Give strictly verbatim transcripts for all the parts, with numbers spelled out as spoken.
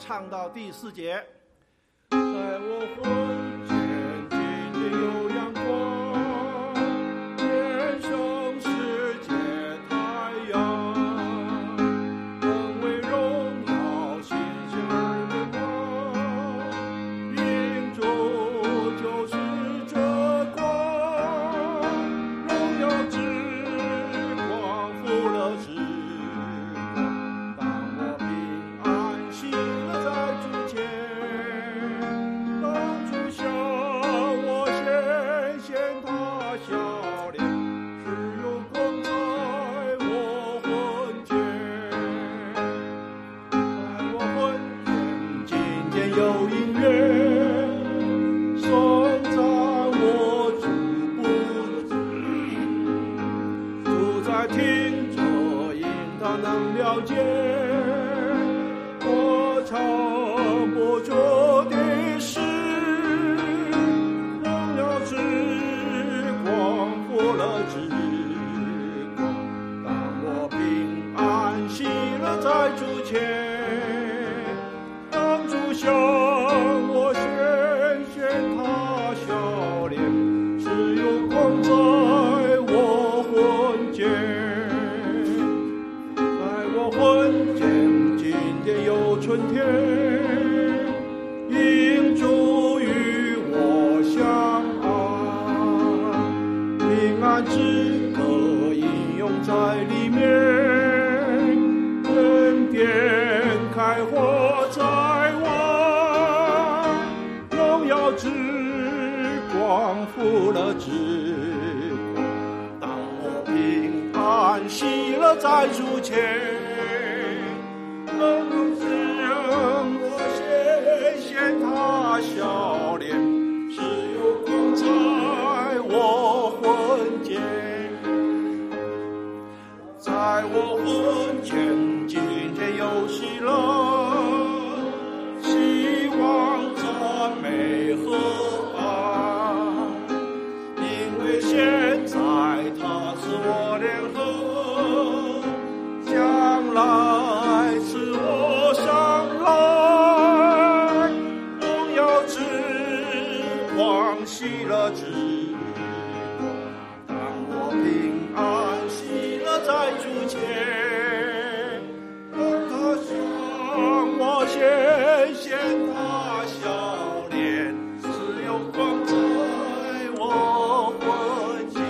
唱到第四节。在我魂前今天有阳光，天生世界太阳，更为荣耀新鲜而奔跑，迎着就是这光，荣耀之光复了之光，当我平安喜乐在主前，当主向我显现他笑脸，是有光在我魂间，在我魂间今天有音乐，颂赞我主不止，主在听着因他能了解我唱不出的事，荣耀之光复了之光，当我平安喜乐在主前，当主向我显现他笑脸，是有光在我魂间，在我魂间今天有春天，因主与我相爱，平安之歌应用在里面，恩典开花在外，荣耀之光复了之光，当我平安喜乐在主前，当主向我显现他笑脸，是有光在我魂间，在我魂前今天有喜乐，希望赞美和爱，因为现在他是我联合，将来是我上来，荣耀之光喜乐之光，当我平安喜乐在主前，当他向我显现他笑脸，是有光在我魂间。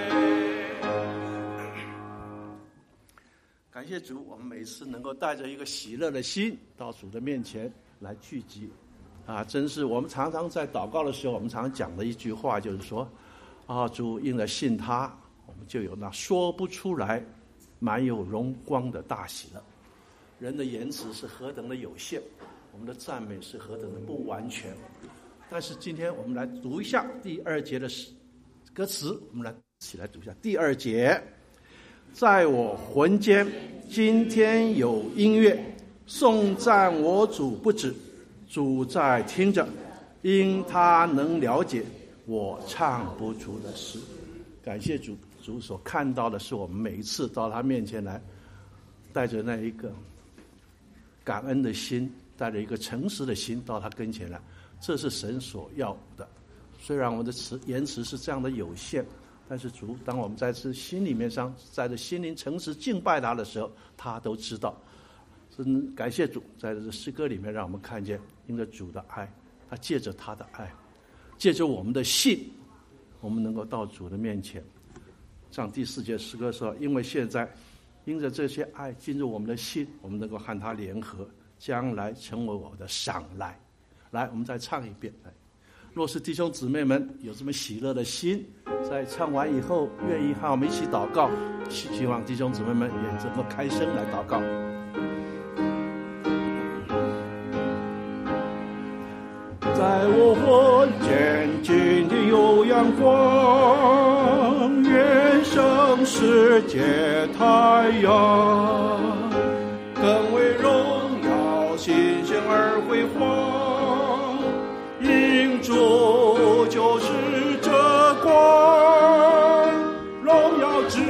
感谢主，我们每次能够带着一个喜乐的心到主的面前来聚集啊，真是我们常常在祷告的时候，我们常讲的一句话就是说啊，主因了信他，我们就有那说不出来满有荣光的大喜乐。人的言辞是何等的有限，我们的赞美是何等的不完全，但是今天我们来读一下第二节的歌词，我们来一起来读一下第二节。在我魂间今天有音乐，颂赞我主不止，主在听着，因他能了解我唱不出的事。感谢主，主所看到的是我们每一次到他面前来，带着那一个感恩的心，带着一个诚实的心到他跟前来，这是神所要的。虽然我们的词言辞是这样的有限，但是主当我们在这心里面上，在这心灵诚实敬拜他的时候，他都知道。真感谢主，在这诗歌里面让我们看见因着主的爱，他借着他的爱，借着我们的信，我们能够到主的面前。像第四节诗歌说，因为现在因着这些爱进入我们的心，我们能够和他联合，将来成为我的赏来。来，我们再唱一遍。来，若是弟兄姊妹们有这么喜乐的心，在唱完以后愿意和我们一起祷告，希望弟兄姊妹们也能够开声来祷告。在我魂间今天有阳光，原生世界太阳，更为荣耀新鲜而辉煌，因主就是这光，荣耀之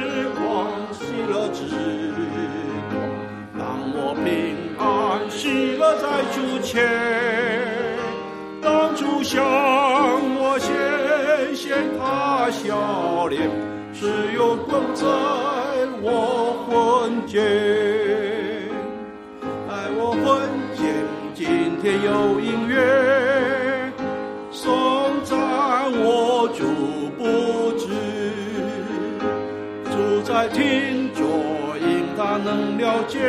光，喜乐之光，当我平安喜向我显现他笑脸，只有光在我魂间。在我魂间，今天有音乐颂赞我主不知，主在听着，应当能了解。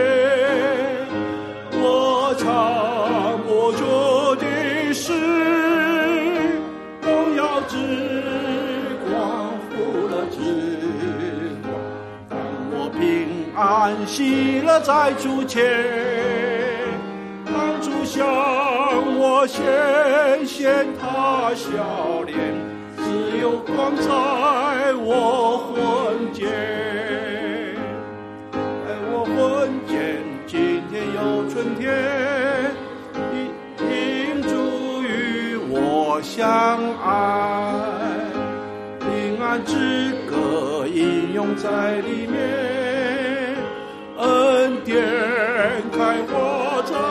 我唱我主的诗，荣耀之光，福乐之光，当我平安喜乐在主前，当主向我显现他笑脸，只有光在我魂间。在我魂间，今天有春天，因主与我相爱，平安之歌应用在里面，恩典开花在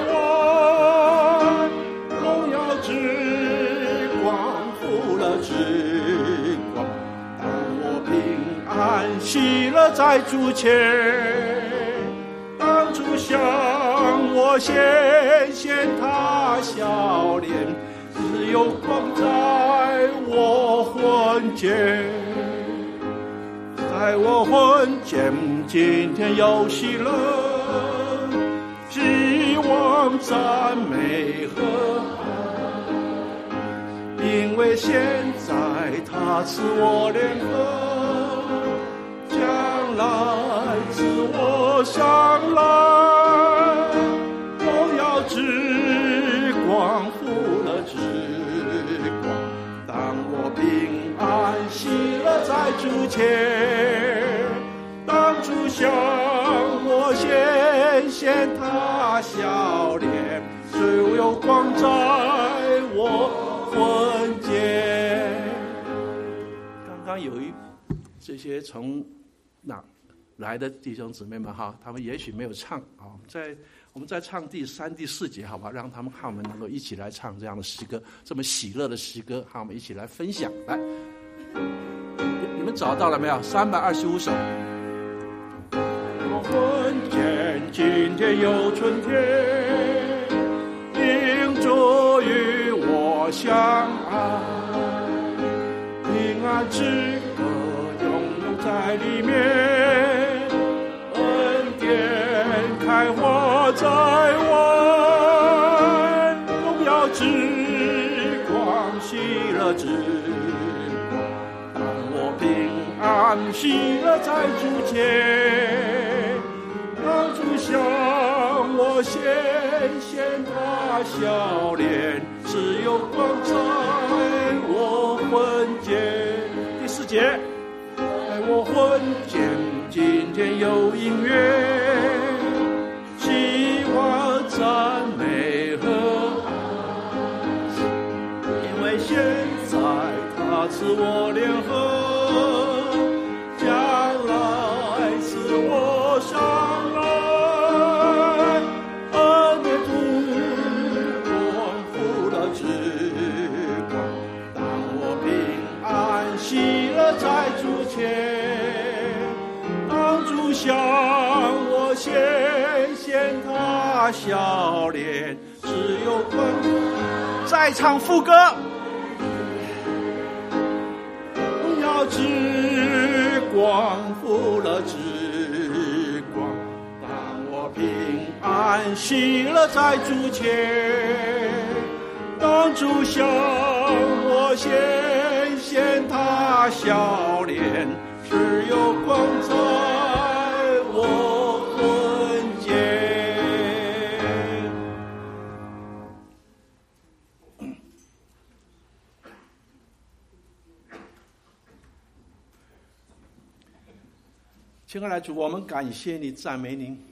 我，荣耀之光，福乐之光，当我平安喜乐在主前，当主向我显现他笑脸，只有光在我魂间。在我魂间，今天有喜乐，希望赞美和爱，因为现在他赐我联合，将来赐我上来，荣耀之光，福乐之光，当我平安喜乐在主前，当主向我显现他笑脸，只有光在我魂间。刚刚有一这些从哪来的弟兄姊妹们哈，他们也许没有唱啊，在我们在唱第三、第四节，好吧，让他们看我们能够一起来唱这样的诗歌，这么喜乐的诗歌，好，我们一起来分享。来，你们找到了没有？三百二十五首。我魂间，今天有春天，因主与我相爱，平安之歌永永在里面，恩典开花在外，荣耀之光，喜乐之光，当我平安喜乐在主前，当主向我显现他笑脸，只有光在我魂间。第四节，在我魂间，今天有音乐，希望赞美和爱，因为现在他赐我联合，将来赐我上来，恩典之光，福乐之光，当我平安喜乐在主前，当主向我显现他笑脸，只有光再唱副歌，荣耀之光，福乐之光，当我平安喜乐在主前，当主向我显现他笑脸，只有光在我魂间。亲爱的主，我们感谢你，赞美您，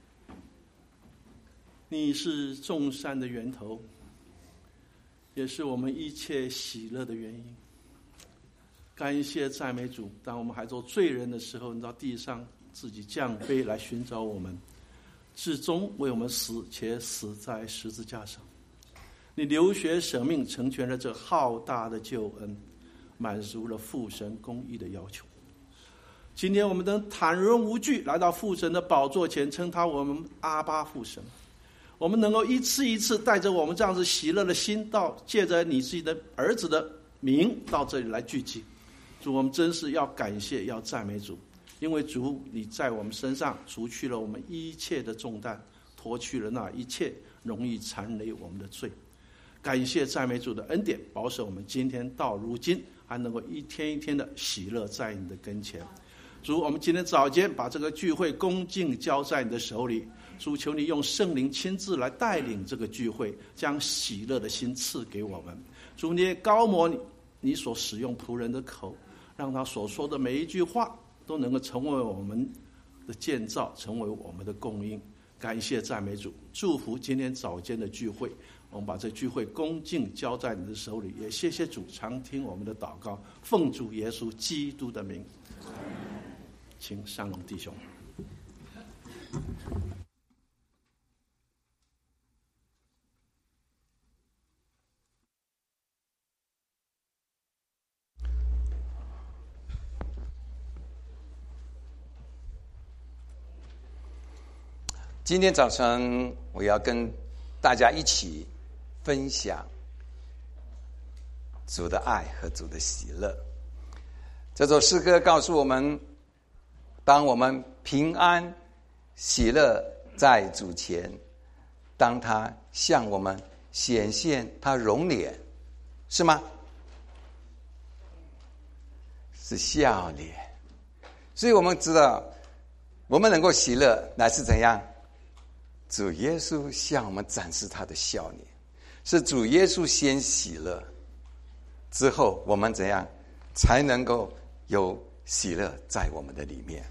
你是众善的源头，也是我们一切喜乐的原因。感谢赞美主，当我们还做罪人的时候，你到地上自己降卑来寻找我们，至终为我们死，且死在十字架上。 你流血舍命，成全了这浩大的救恩，满足了父神公义的要求。今天我们能坦然无惧来到父神的宝座前，称他我们阿爸父神。我们能够一次一次带着我们这样子喜乐的心，到借着你自己的儿子的名到这里来聚集。主，我们真是要感谢，要赞美主，因为主你在我们身上除去了我们一切的重担，脱去了那一切容易缠累我们的罪。感谢赞美主的恩典，保守我们今天到如今还能够一天一天的喜乐在你的跟前。主，我们今天早间把这个聚会恭敬交在你的手里。主，求你用圣灵亲自来带领这个聚会，将喜乐的心赐给我们。主，你也高摩你你所使用仆人的口，让他所说的每一句话都能够成为我们的建造，成为我们的供应。感谢赞美主，祝福今天早间的聚会。我们把这聚会恭敬交在你的手里，也谢谢主常听我们的祷告，奉主耶稣基督的名。请上龙弟兄。 今天早晨我要跟大家一起分享主的爱和主的喜乐。这首诗歌告诉我们，当我们平安喜乐在主前，当他向我们显现他容脸，是吗？是笑脸。所以我们知道，我们能够喜乐乃是怎样？主耶稣向我们展示他的笑脸，是主耶稣先喜乐，之后我们怎样才能够有喜乐在我们的里面？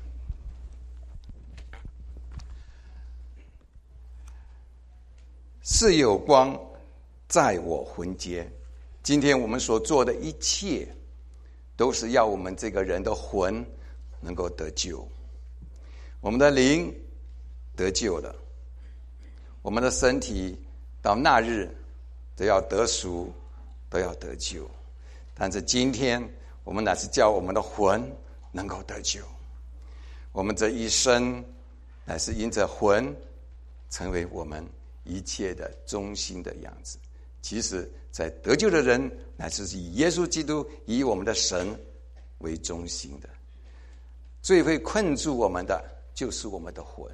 是有光在我魂间。今天我们所做的一切，都是要我们这个人的魂能够得救，我们的灵得救了，我们的身体到那日都要得赎，都要得救。但是今天我们乃是叫我们的魂能够得救，我们这一生乃是因着魂成为我们一切的中心的样子。其实在得救的人乃是以耶稣基督，以我们的神为中心的。最会困住我们的就是我们的魂。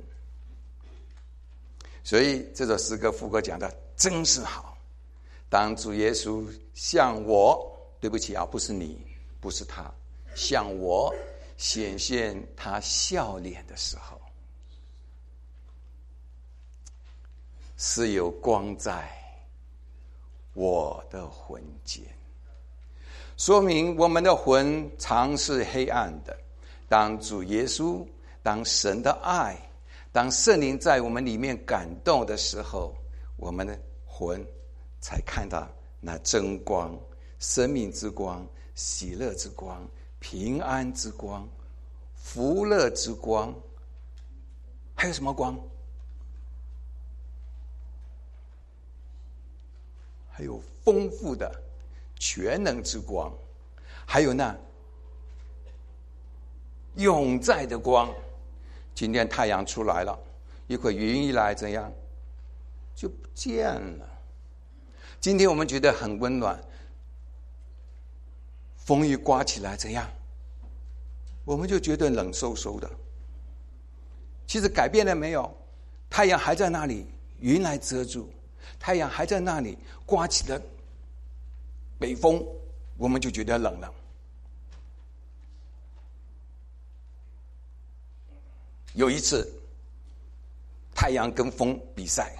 所以这首诗歌副歌讲的真是好，当主耶稣向我，对不起啊，不是你，不是他，向我显现他笑脸的时候，是有光在我的魂间，说明我们的魂常是黑暗的。当主耶稣，当神的爱，当圣灵在我们里面感动的时候，我们的魂才看到那真光，生命之光，喜乐之光，平安之光，福乐之光。还有什么光？还有丰富的全能之光，还有那永在的光。今天太阳出来了，一会云一来，怎样就不见了。今天我们觉得很温暖，风一刮起来，怎样我们就觉得冷飕飕的。其实改变了没有？太阳还在那里，云来遮住，太阳还在那里，刮起了北风，我们就觉得冷了。有一次太阳跟风比赛，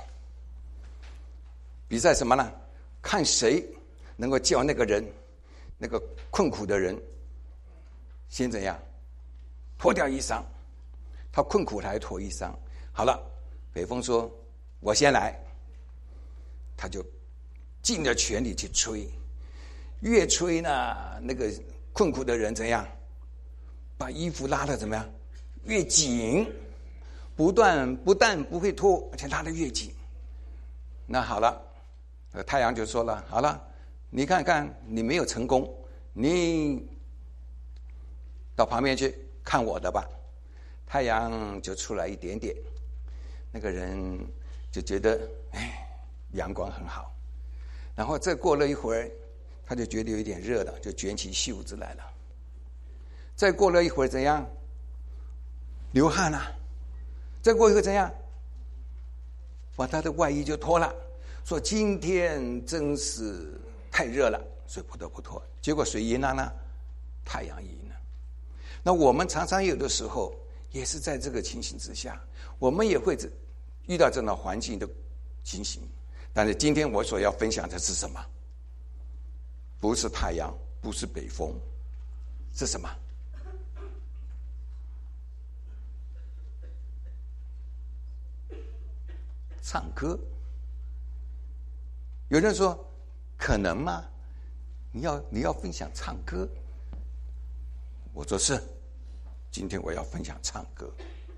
比赛什么呢？看谁能够叫那个人，那个困苦的人先怎样脱掉衣裳。他困苦他还脱衣裳，好了，北风说我先来，他就尽了全力去吹，越吹呢，那个困苦的人怎样把衣服拉得怎么样越紧，不断不但不会脱，而且拉得越紧。那好了， 太阳就说了，好了，你看看你没有成功，你到旁边去看我的吧。太阳就出来一点点，那个人就觉得哎，阳光很好。然后再过了一会儿，他就觉得有一点热了，就卷起袖子来了。再过了一会儿怎样？流汗了。再过一会儿怎样？把他的外衣就脱了，说今天真是太热了，所以不得不脱。结果谁赢了呢？太阳赢了。那我们常常有的时候也是在这个情形之下，我们也会遇到这种环境的情形。但是今天我所要分享的是什么？不是太阳，不是北风，是什么？唱歌。有人说可能吗？你要你要分享唱歌？我说是，今天我要分享唱歌。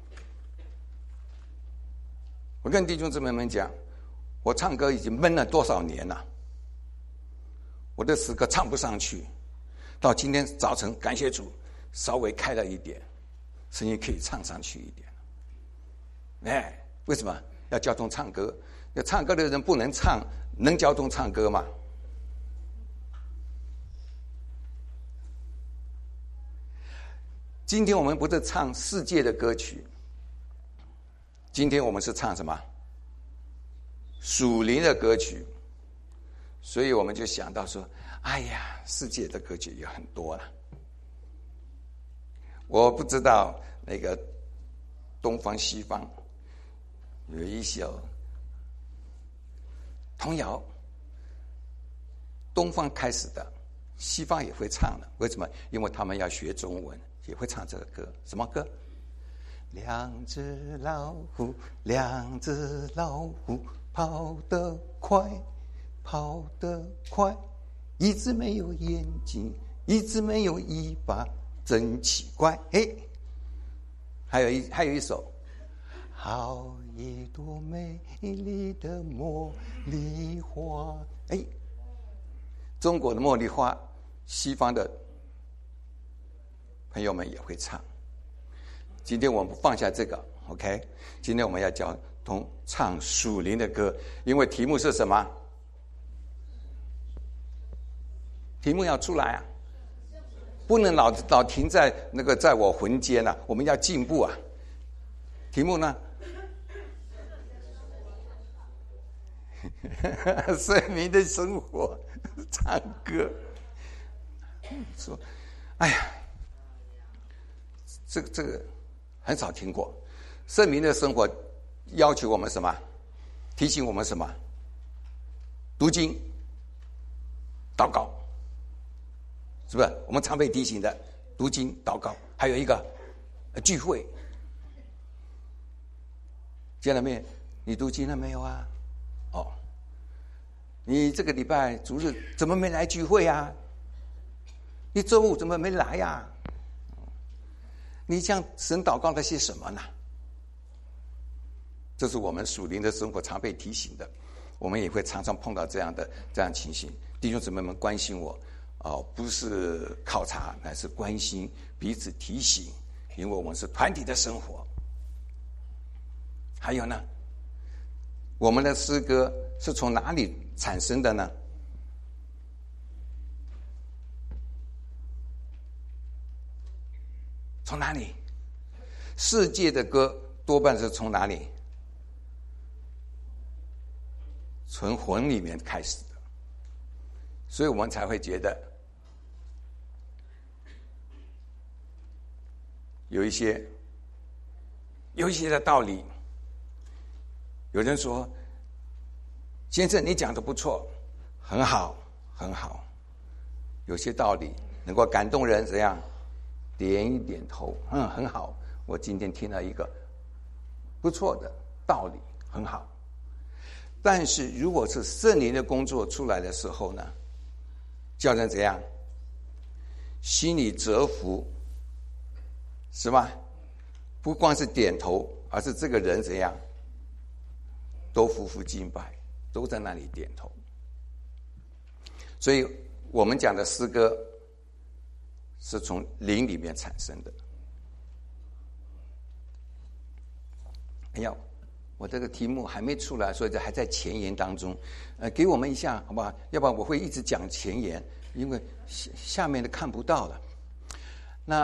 我跟弟兄姊妹们讲，我唱歌已经闷了多少年了，我的诗歌唱不上去，到今天早晨感谢主稍微开了一点，声音可以唱上去一点。哎，为什么要教众唱歌？要唱歌的人不能唱，能教众唱歌吗？今天我们不是唱世界的歌曲，今天我们是唱什么？属灵的歌曲。所以我们就想到说，哎呀，世界的歌曲也很多了。我不知道那个东方西方有一首童谣，东方开始的，西方也会唱的。为什么？因为他们要学中文，也会唱这个歌。什么歌？两只老虎，两只老虎，跑得快，跑得快。一只没有眼睛，一只没有尾巴，真奇怪。嘿，还有一还有一首。好一朵美丽的茉莉花。哎，中国的茉莉花，西方的朋友们也会唱。今天我们放下这个 OK， 今天我们要教同唱属灵的歌。因为题目是什么？题目要出来啊，不能老老停在那个在我魂间啊，我们要进步啊。题目呢？圣民的生活，唱歌。说，哎呀，这个这个很少听过。圣民的生活要求我们什么？提醒我们什么？读经、祷告，是不是？我们常被提醒的读经、祷告，还有一个聚会。见了面，你读经了没有啊？哦，你这个礼拜主日怎么没来聚会啊？你周五怎么没来呀？你向神祷告了些什么呢？这是我们属灵的生活常被提醒的，我们也会常常碰到这样的这样情形。弟兄姊妹们关心我，哦，不是考察，乃是关心，彼此提醒，因为我们是团体的生活。还有呢，我们的诗歌是从哪里产生的呢？从哪里？世界的歌多半是从哪里？从魂里面开始的，所以我们才会觉得有一些有一些的道理。有人说，先生你讲的不错，很好很好，有些道理能够感动人，怎样点一点头，嗯，很好，我今天听了一个不错的道理，很好。但是如果是圣灵的工作出来的时候呢，叫人怎样心里折服，是吧？不光是点头，而是这个人怎样都匍匐敬拜，都在那里点头。 所以我们讲的诗歌是从灵里面产生的。哎呀，我这个题目还没出来，所以这还在前言当中。呃，给我们一下好不好？要不然我会一直讲前言，因为下下面的看不到了。那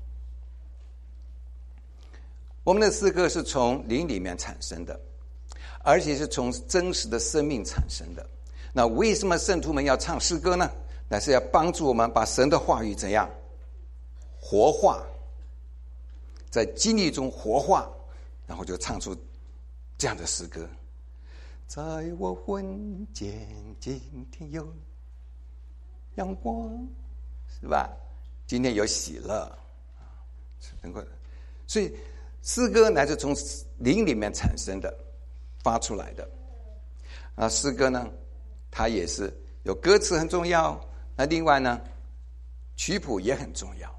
我们的诗歌是从灵里面产生的，而且是从真实的生命产生的。那为什么圣徒们要唱诗歌呢？那是要帮助我们把神的话语怎样活化，在经历中活化，然后就唱出这样的诗歌。在我魂间，今天有阳光，是吧？今天有喜乐，能够，所以诗歌乃是从灵里面产生的，发出来的。啊，诗歌呢，它也是有歌词很重要，那另外呢，曲谱也很重要。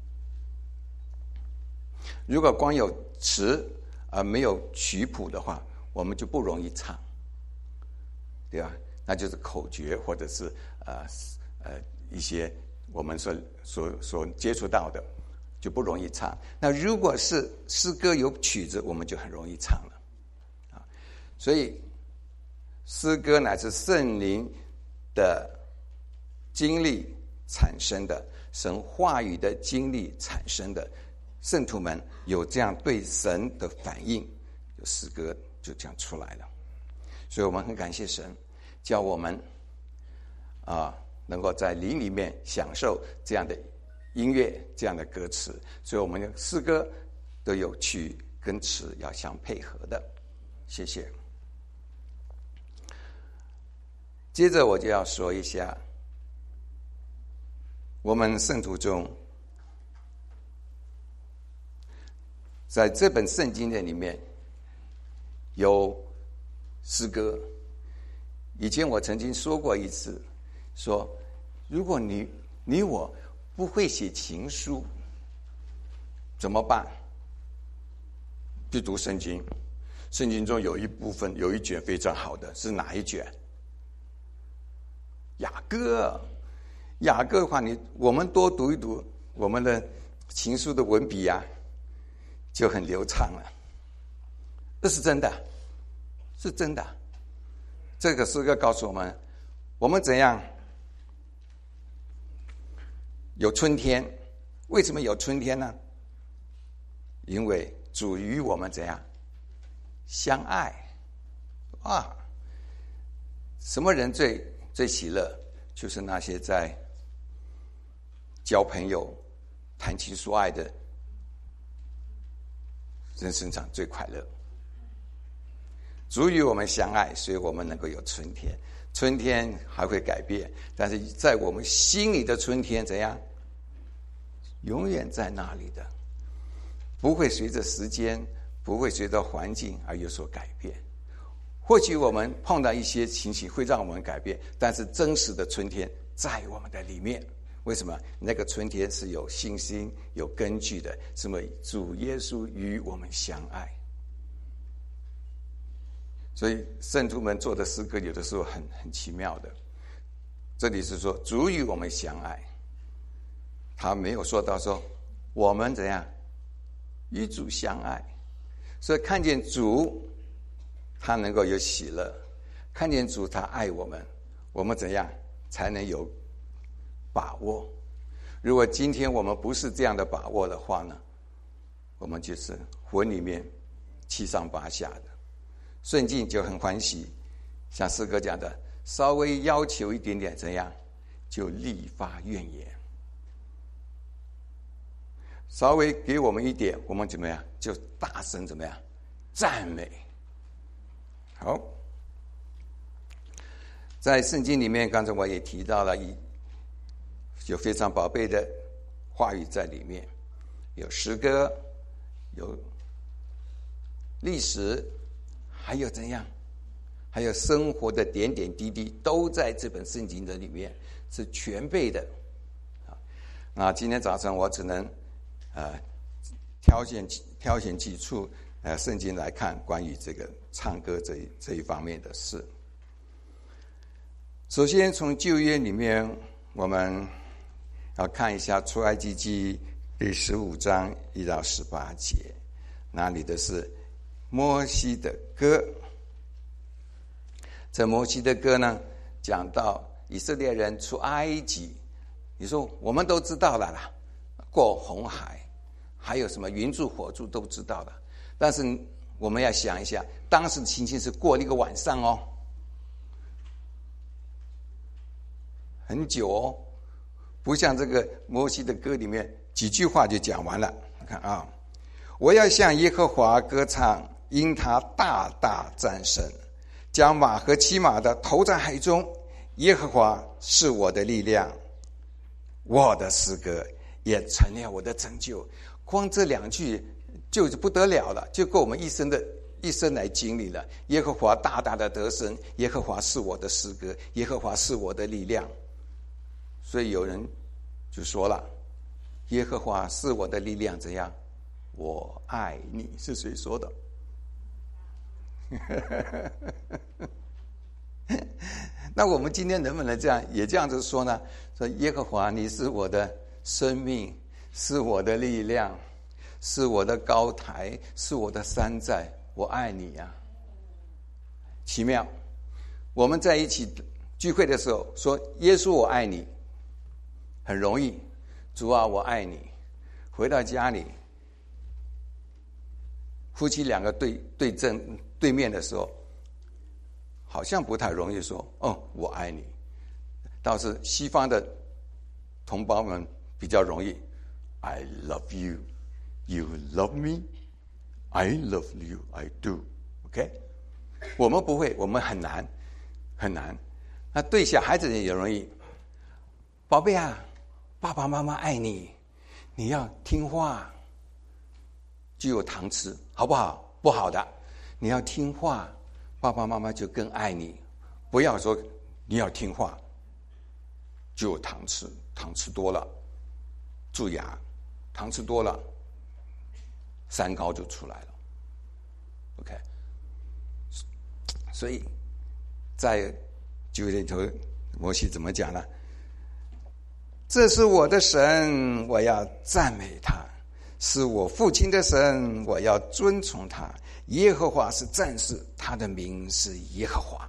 如果光有词而没有曲谱的话，我们就不容易唱，对吧？那就是口诀或者是呃呃一些我们所所所接触到的，就不容易唱。那如果是诗歌有曲子，我们就很容易唱了啊。所以诗歌乃是圣灵的经历产生的，神话语的经历产生的。圣徒们有这样对神的反应，有诗歌就这样出来了。所以我们很感谢神，叫我们啊能够在灵里面享受这样的音乐，这样的歌词。所以我们的诗歌都有曲跟词要相配合的。谢谢。接着我就要说一下，我们圣徒中，在这本圣经的里面有诗歌。以前我曾经说过一次，说如果你你我不会写情书怎么办？去读圣经，圣经中有一部分有一卷非常好的，是哪一卷？雅歌。雅歌的话，你我们多读一读，我们的情书的文笔啊就很流畅了。这是真的，是真的。这个诗歌告诉我们，我们怎样有春天？为什么有春天呢？因为主与我们怎样相爱啊！什么人最最喜乐？就是那些在交朋友、谈情说爱的人身上最快乐。主与我们相爱，所以我们能够有春天。春天还会改变，但是在我们心里的春天怎样？永远在那里的，不会随着时间，不会随着环境而有所改变。或许我们碰到一些情形会让我们改变，但是真实的春天在我们的里面。为什么？那个春天是有信心、有根据的，是因为主耶稣与我们相爱。所以圣徒们做的诗歌有的时候很很奇妙的。这里是说主与我们相爱，他没有说到说我们怎样与主相爱。所以看见主他能够有喜乐，看见主他爱我们，我们怎样才能有把握？如果今天我们不是这样的把握的话呢，我们就是魂里面七上八下的。顺境就很欢喜，像诗歌讲的，稍微要求一点点怎样，就立发怨言。稍微给我们一点，我们怎么样，就大声怎么样赞美。好，在圣经里面，刚才我也提到了，有非常宝贝的话语在里面，有诗歌，有历史，还有怎样，还有生活的点点滴滴，都在这本圣经的里面，是全备的。那今天早上我只能呃挑选挑选几处呃圣经来看关于这个唱歌这一这一方面的事。 首先从旧约里面，我们要看一下出埃及记第十五章一到十八节，那里的是摩西的歌。这摩西的歌呢，讲到以色列人出埃及，你说我们都知道了啦，过红海，还有什么云柱火柱都知道了，但是我们要想一下，当时的情形是过了一个晚上哦，很久哦，不像这个摩西的歌里面几句话就讲完了。看啊，我要向耶和华歌唱，因他大大战胜，将马和骑马的投在海中。耶和华是我的力量，我的诗歌也成了我的拯救。光这两句就是不得了了，就够我们一生的一生来经历了。耶和华大大的得胜，耶和华是我的诗歌，耶和华是我的力量。所以有人就说了，耶和华是我的力量，怎样？我爱你。是谁说的？那我们今天能不能这样也这样子说呢？说耶和华你是我的生命，是我的力量，是我的高台，是我的山寨，我爱你呀、啊！奇妙。我们在一起聚会的时候说耶稣我爱你，很容易，主啊我爱你。回到家里，夫妻两个对对正对面的时候，好像不太容易说哦我爱你。倒是西方的同胞们比较容易 I love you, you love me, I love you, I do. OK? 我们不会，我们很难很难。那对小孩子也容易，宝贝啊，爸爸妈妈爱你，你要听话，就有糖吃，好不好？不好的，你要听话，爸爸妈妈就更爱你。不要说你要听话，就有糖吃，糖吃多了蛀牙，糖吃多了三高就出来了。OK， 所以在旧约里头，摩西怎么讲呢？这是我的神，我要赞美他；是我父亲的神，我要尊崇他。耶和华是战士，他的名是耶和华。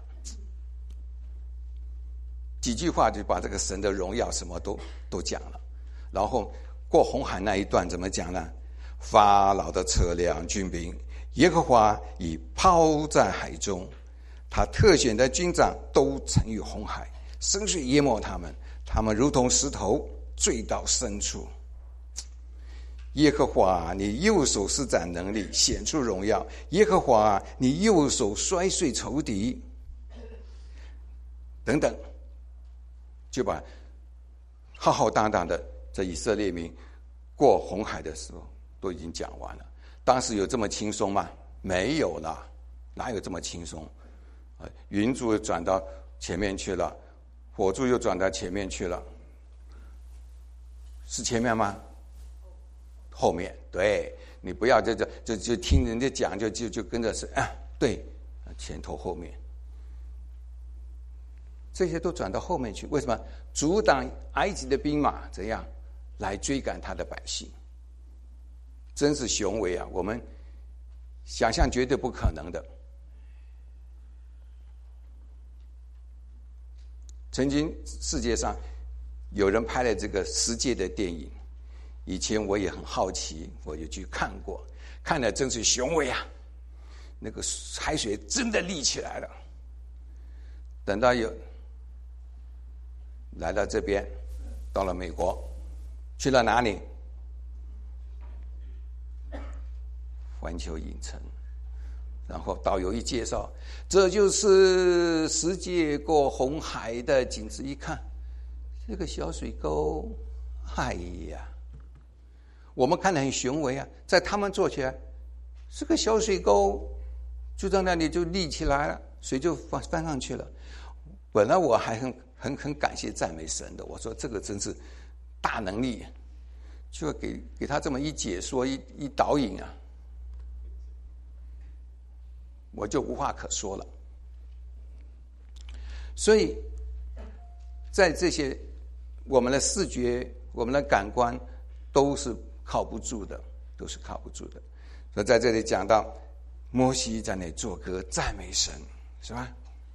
几句话就把这个神的荣耀什么都都讲了。然后过红海那一段怎么讲呢？法老的车辆军兵，耶和华已抛在海中，他特选的军长都沉于红海，深水淹没他们，他们如同石头坠到深处。耶和华，你右手施展能力，显出荣耀。耶和华，你右手摔碎仇敌，等等，就把浩浩荡荡的这以色列民过红海的时候都已经讲完了。当时有这么轻松吗？没有了，哪有这么轻松？云柱转到前面去了，火柱又转到前面去了，是前面吗？后面。对，你不要就就就就听人家讲，就就就跟着是啊，对，前头后面，这些都转到后面去。为什么？阻挡埃及的兵马怎样来追赶他的百姓？真是雄伟啊！我们想象绝对不可能的。曾经世界上有人拍了这个十诫的电影，以前我也很好奇，我就去看过，看了真是雄伟啊！那个海水真的立起来了。等到有来到这边，到了美国，去了哪里？环球影城。然后导游一介绍，这就是世界过红海的景致。一看，这个小水沟，哎呀，我们看得很雄伟啊，在他们做起来，是个小水沟，就在那里就立起来了，水就翻翻上去了。本来我还很很很感谢赞美神的，我说这个真是大能力，就给给他这么一解说一一导引啊。我就无话可说了。所以在这些我们的视觉、我们的感官都是靠不住的，都是靠不住的。所以在这里讲到摩西在那里作歌赞美神，是吧？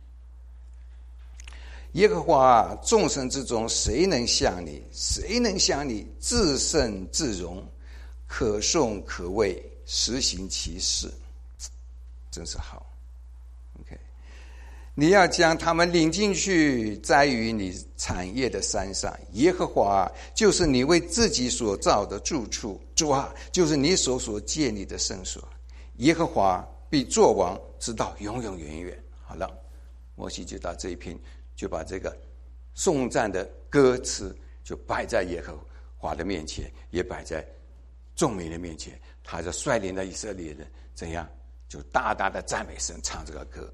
耶和华众神之中，谁能像你？谁能像你至圣至荣，可颂可畏，实行其事，真是好。OK， 你要将他们领进去，栽于你产业的山上。耶和华就是你为自己所造的住处，主啊，就是你手所建立的圣所。耶和华必作王，直到永永远远。好了，摩西就到这一篇，就把这个颂赞的歌词就摆在耶和华的面前，也摆在众民的面前。他就率领了以色列人怎样，就大大的赞美神，唱这个歌。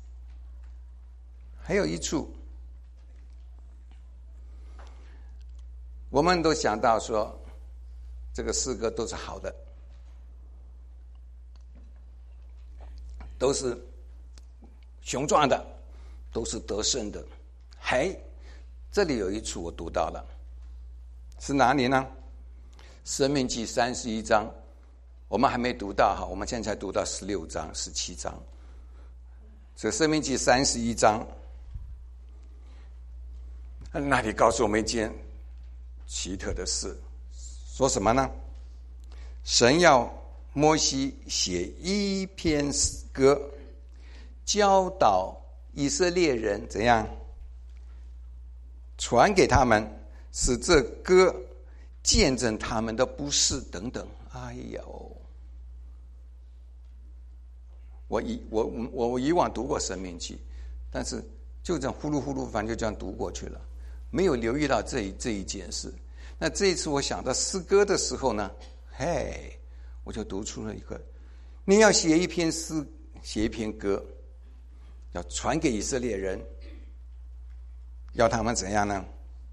还有一处，我们都想到说，这个诗歌都是好的，都是雄壮的，都是得胜的。嘿，这里有一处我读到了，是哪里呢？申命记三十一章，我们还没读到哈，我们现在才读到十六章、十七章。这申命记三十一章，那里告诉我们一件奇特的事，说什么呢？神要摩西写一篇歌，教导以色列人怎样传给他们，使这歌见证他们的不是等等。哎呦，我以我我我以往读过申命记，但是就这样呼噜呼噜，反正就这样读过去了，没有留意到这一这一件事。那这一次我想到诗歌的时候呢，嘿，我就读出了一个，你要写一篇诗，写一篇歌，要传给以色列人，要他们怎样呢？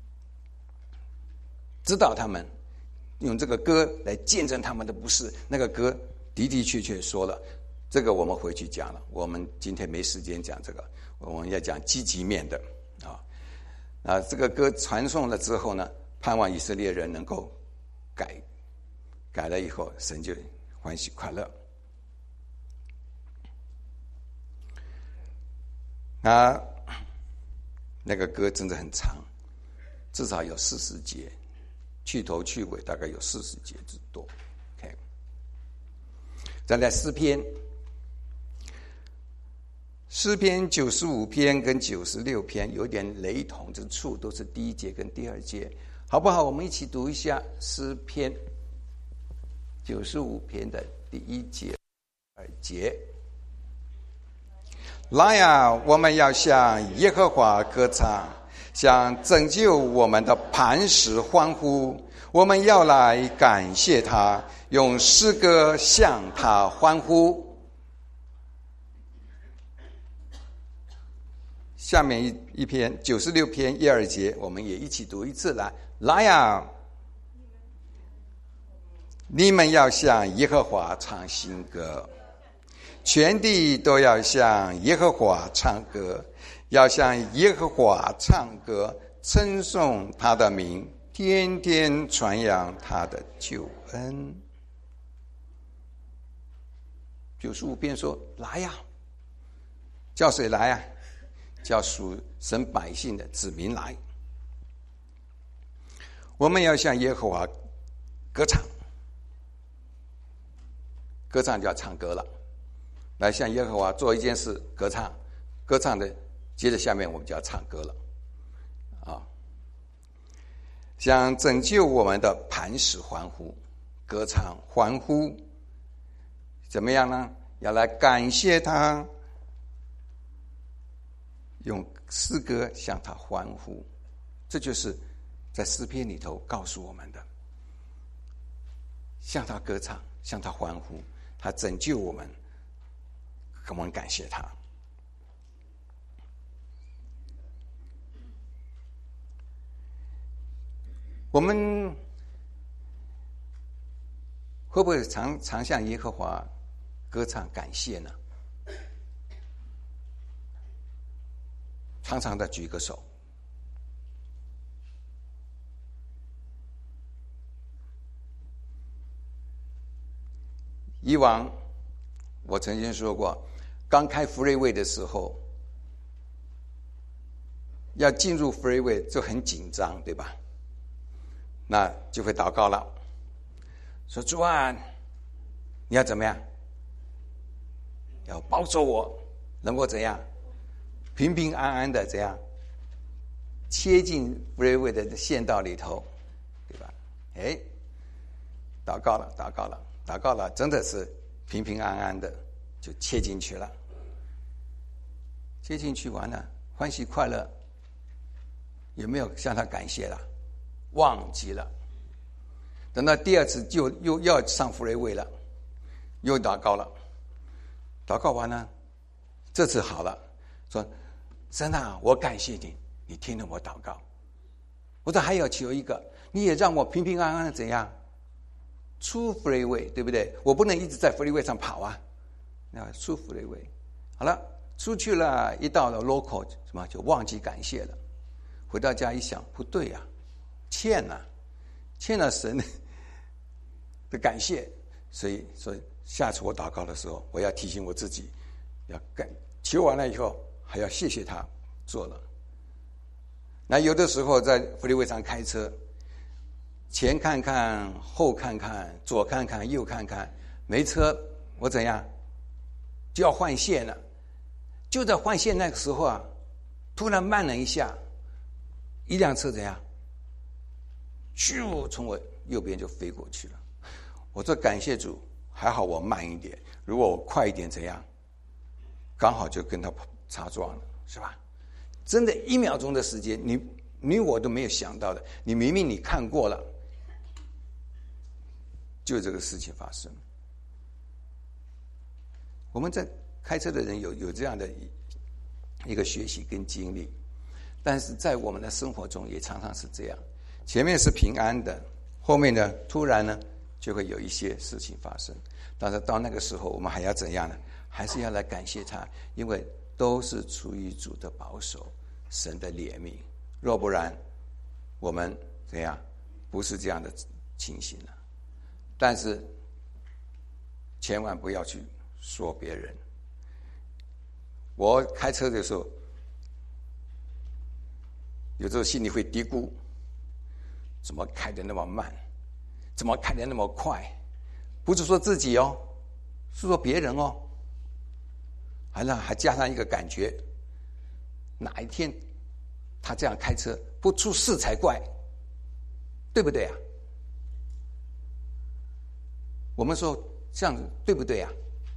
指导他们用这个歌来见证他们的不是。那个歌的的确确说了，这个我们回去讲了，我们今天没时间讲这个，我们要讲积极面的啊。那这个歌传颂了之后呢，盼望以色列人能够改，改了以后，神就欢喜快乐。那那个歌真的很长，至少有四十节，去头去尾大概有四十节之多。OK， 再来诗篇，诗篇九十五篇跟九十六篇有点雷同之处，都是第一节跟第二节，好不好？我们一起读一下诗篇九十五篇的第一节、二节。来呀，我们要向耶和华歌唱，向拯救我们的磐石欢呼。我们要来感谢他，用诗歌向他欢呼。下面一一篇九十六篇一二节，我们也一起读一次来。来呀，你们要向耶和华唱新歌，全地都要向耶和华唱歌，要向耶和华唱歌，称颂他的名，天天传扬他的救恩。九十五篇说来呀，叫谁来呀？叫属神百姓的子民来。我们要向耶和华歌唱，歌唱就要唱歌了，来向耶和华做一件事，歌唱，歌唱的接着下面我们就要唱歌了啊！向拯救我们的磐石欢呼，歌唱欢呼，怎么样呢？要来感谢他，用诗歌向他欢呼。这就是在诗篇里头告诉我们的，向他歌唱，向他欢呼，他拯救我们，我们感谢他。我们会不会常常向耶和华歌唱感谢呢？常常的举个手， 以往我曾经说过，刚开福瑞卫的时候，要进入福瑞卫就很紧张，对吧？那就会祷告了，说主啊，你要怎么样？要保守我，能够怎样平平安安的怎样切进福瑞卫的县道里头，对吧？哎，祷告了，祷告了，祷告了，真的是平平安安的就切进去了。切进去完了，欢喜快乐，有没有向他感谢了？忘记了。等到第二次就又要上福瑞卫了，又祷告了，祷告完了，这次好了，说神啊，我感谢你，你听了我祷告。我说还要求一个，你也让我平平安安的怎样出福瑞卫，对不对？我不能一直在福瑞卫上跑啊，那出福瑞卫。好了，出去了，一到了 local 什么就忘记感谢了。回到家一想，不对呀、啊，欠了、啊，欠了神的感谢，所以所以下次我祷告的时候，我要提醒我自己，要感求完了以后还要谢谢他做了。那有的时候在福利会上开车，前看看后看看左看看右看看，没车我怎样就要换线了。就在换线那个时候啊，突然慢了一下，一辆车怎样咻从我右边就飞过去了。我说感谢主，还好我慢一点，如果我快一点怎样刚好就跟他擦撞了，是吧？真的一秒钟的时间，你你我都没有想到的，你明明你看过了，就这个事情发生。我们在开车的人有有这样的一个学习跟经历，但是在我们的生活中也常常是这样，前面是平安的，后面呢突然呢就会有一些事情发生。但是到那个时候我们还要怎样呢？还是要来感谢他，因为都是出于主的保守，神的怜悯。若不然我们怎样不是这样的情形了。但是千万不要去说别人。我开车的时候有时候心里会嘀咕，怎么开得那么慢，怎么开得那么快，不是说自己哦，是说别人哦，还让还加上一个感觉，哪一天他这样开车不出事才怪，对不对啊？我们说这样子对不对啊？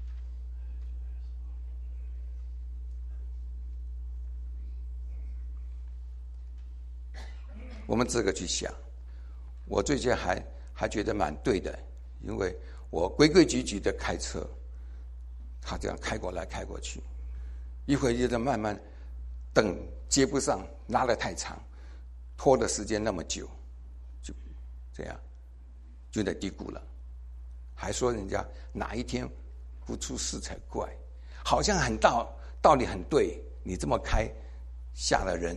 我们这个去想，我最近还还觉得蛮对的，因为我规规矩矩的开车，他这样开过来开过去，一会儿就在慢慢等接不上，拉得太长，拖的时间那么久，就这样就在低谷了，还说人家哪一天不出事才怪，好像很道道理很对，你这么开吓了人。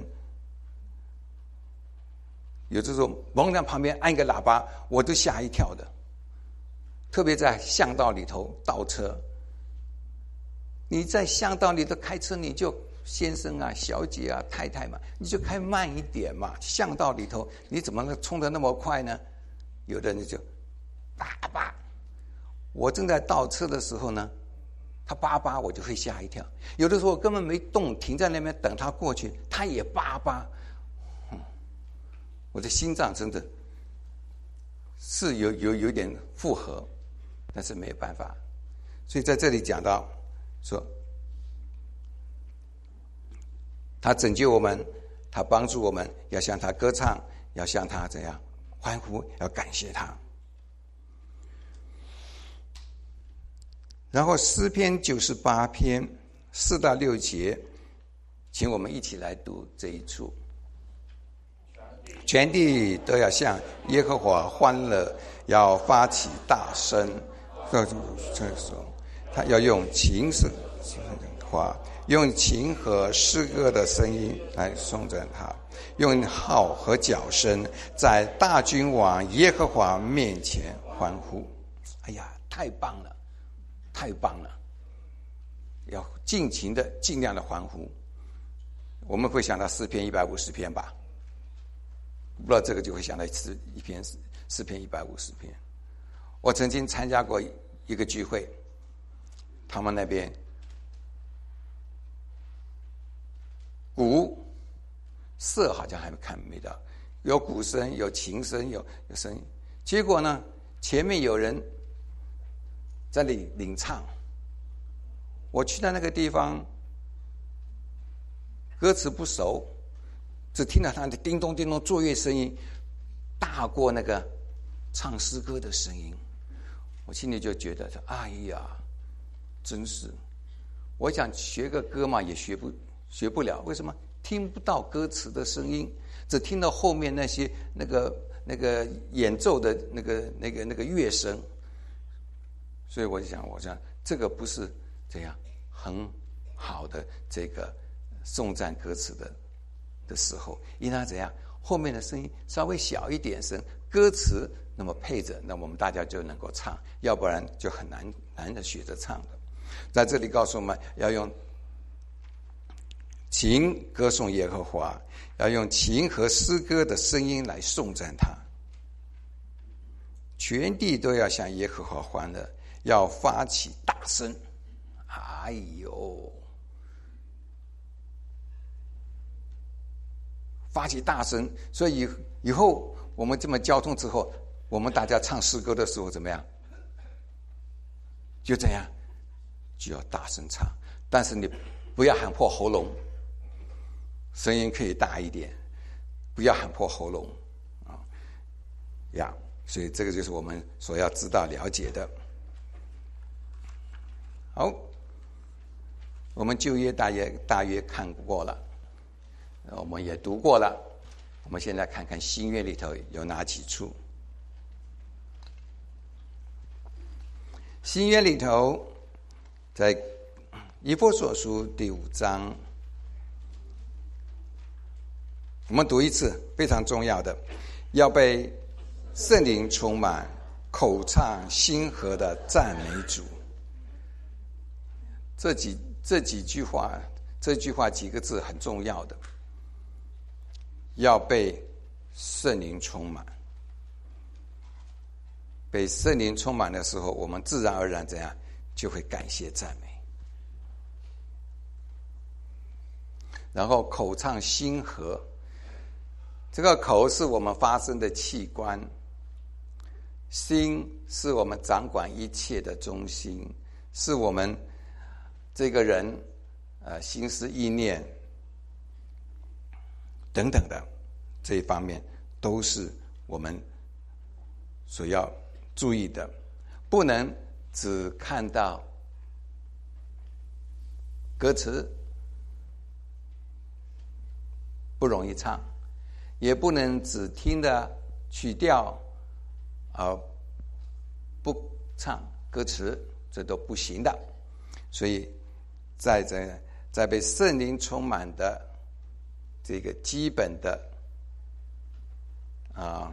有的时候猛在旁边按一个喇叭，我都吓一跳的。特别在巷道里头倒车，你在巷道里头开车，你就先生啊、小姐啊、太太嘛，你就开慢一点嘛。巷道里头你怎么能冲得那么快呢？有的人就叭叭，我正在倒车的时候呢，他叭叭，我就会吓一跳。有的时候我根本没动，停在那边等他过去，他也叭叭。我的心脏真的是有有有点负荷，但是没有办法。所以在这里讲到说，他拯救我们，他帮助我们，要向他歌唱，要向他怎样欢呼，要感谢他。然后诗篇九十八篇四到六节，请我们一起来读这一处。全地都要向耶和华欢乐，要发起大声。这时候，他要用琴声话，用琴和诗歌的声音来颂赞他，用号和角声，在大君王耶和华面前欢呼。哎呀，太棒了！ 太棒了，要尽情的尽量的欢呼。我们会想到诗篇一百五十篇吧，不知道这个就会想到诗一篇诗篇一百五十篇。我曾经参加过一个聚会，他们那边鼓瑟好像还没看没到，有鼓声，有琴声，有有声音。结果呢，前面有人在领领唱。我去到那个地方，歌词不熟，只听到他的叮咚叮咚作乐声音大过那个唱诗歌的声音。我心里就觉得哎呀，真是，我想学个歌嘛，也学不学不了。为什么？听不到歌词的声音，只听到后面那些那个那个演奏的那个那个那个乐声。所以我就想，我想这个不是这样很好的这个颂赞歌词的的时候，应当怎样？后面的声音稍微小一点声，歌词那么配着，那我们大家就能够唱，要不然就很难难的学着唱的。在这里告诉我们要用琴歌颂耶和华，要用琴和诗歌的声音来颂赞他。全地都要向耶和华欢乐，要发起大声。哎呦，发起大声！所以以后我们这么交通之后，我们大家唱诗歌的时候怎么样？就这样，就要大声唱，但是你不要喊破喉咙，声音可以大一点，不要喊破喉咙啊呀！所以这个就是我们所要知道了解的。好，我们旧约大约大约看过了，我们也读过了。我们现在看看新约里头有哪几处。新约里头，在以弗所书第五章，我们读一次，非常重要的，要被圣灵充满，口唱心和的赞美主。这几这几句话，这句话几个字很重要的，要被圣灵充满。被圣灵充满的时候，我们自然而然怎样就会感谢赞美。然后口唱心和，这个口是我们发声的器官，心是我们掌管一切的中心，是我们这个人呃心思意念等等的这一方面，都是我们所要注意的，不能只看到歌词不容易唱，也不能只听的曲调而不唱歌词，这都不行的。所以在这在被圣灵充满的这个基本的啊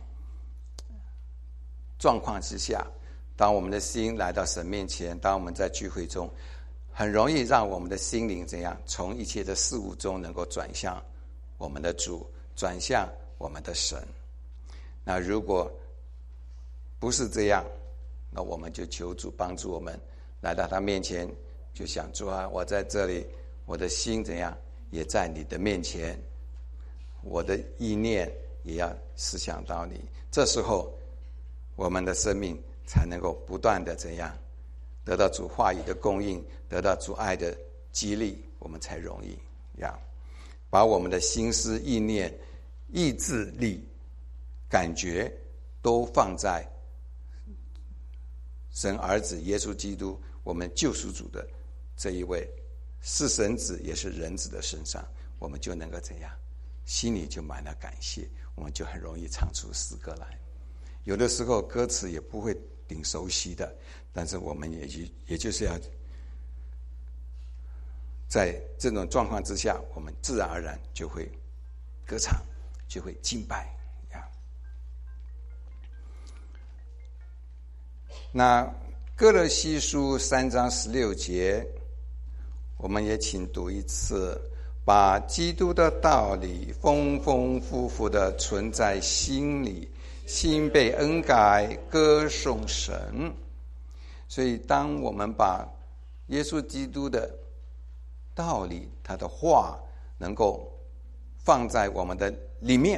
状况之下，当我们的心来到神面前，当我们在聚会中，很容易让我们的心灵怎样从一切的事物中能够转向我们的主，转向我们的神。那如果不是这样，那我们就求主帮助我们来到他面前，就想主啊，我在这里，我的心怎样也在你的面前，我的意念也要思想到你。这时候我们的生命才能够不断的怎样得到主话语的供应，得到主爱的激励，我们才容易呀把我们的心思意念意志力感觉都放在神儿子耶稣基督我们救赎主的这一位是神子也是人子的身上，我们就能够怎样心里就满了感谢，我们就很容易唱出诗歌来。有的时候歌词也不会顶熟悉的，但是我们也就也就是要在这种状况之下，我们自然而然就会歌唱，就会敬拜呀。那歌罗西书三章十六节，我们也请读一次。把基督的道理丰丰富富的存在心里，心被恩改，歌颂神。所以当我们把耶稣基督的道理，他的话能够放在我们的里面，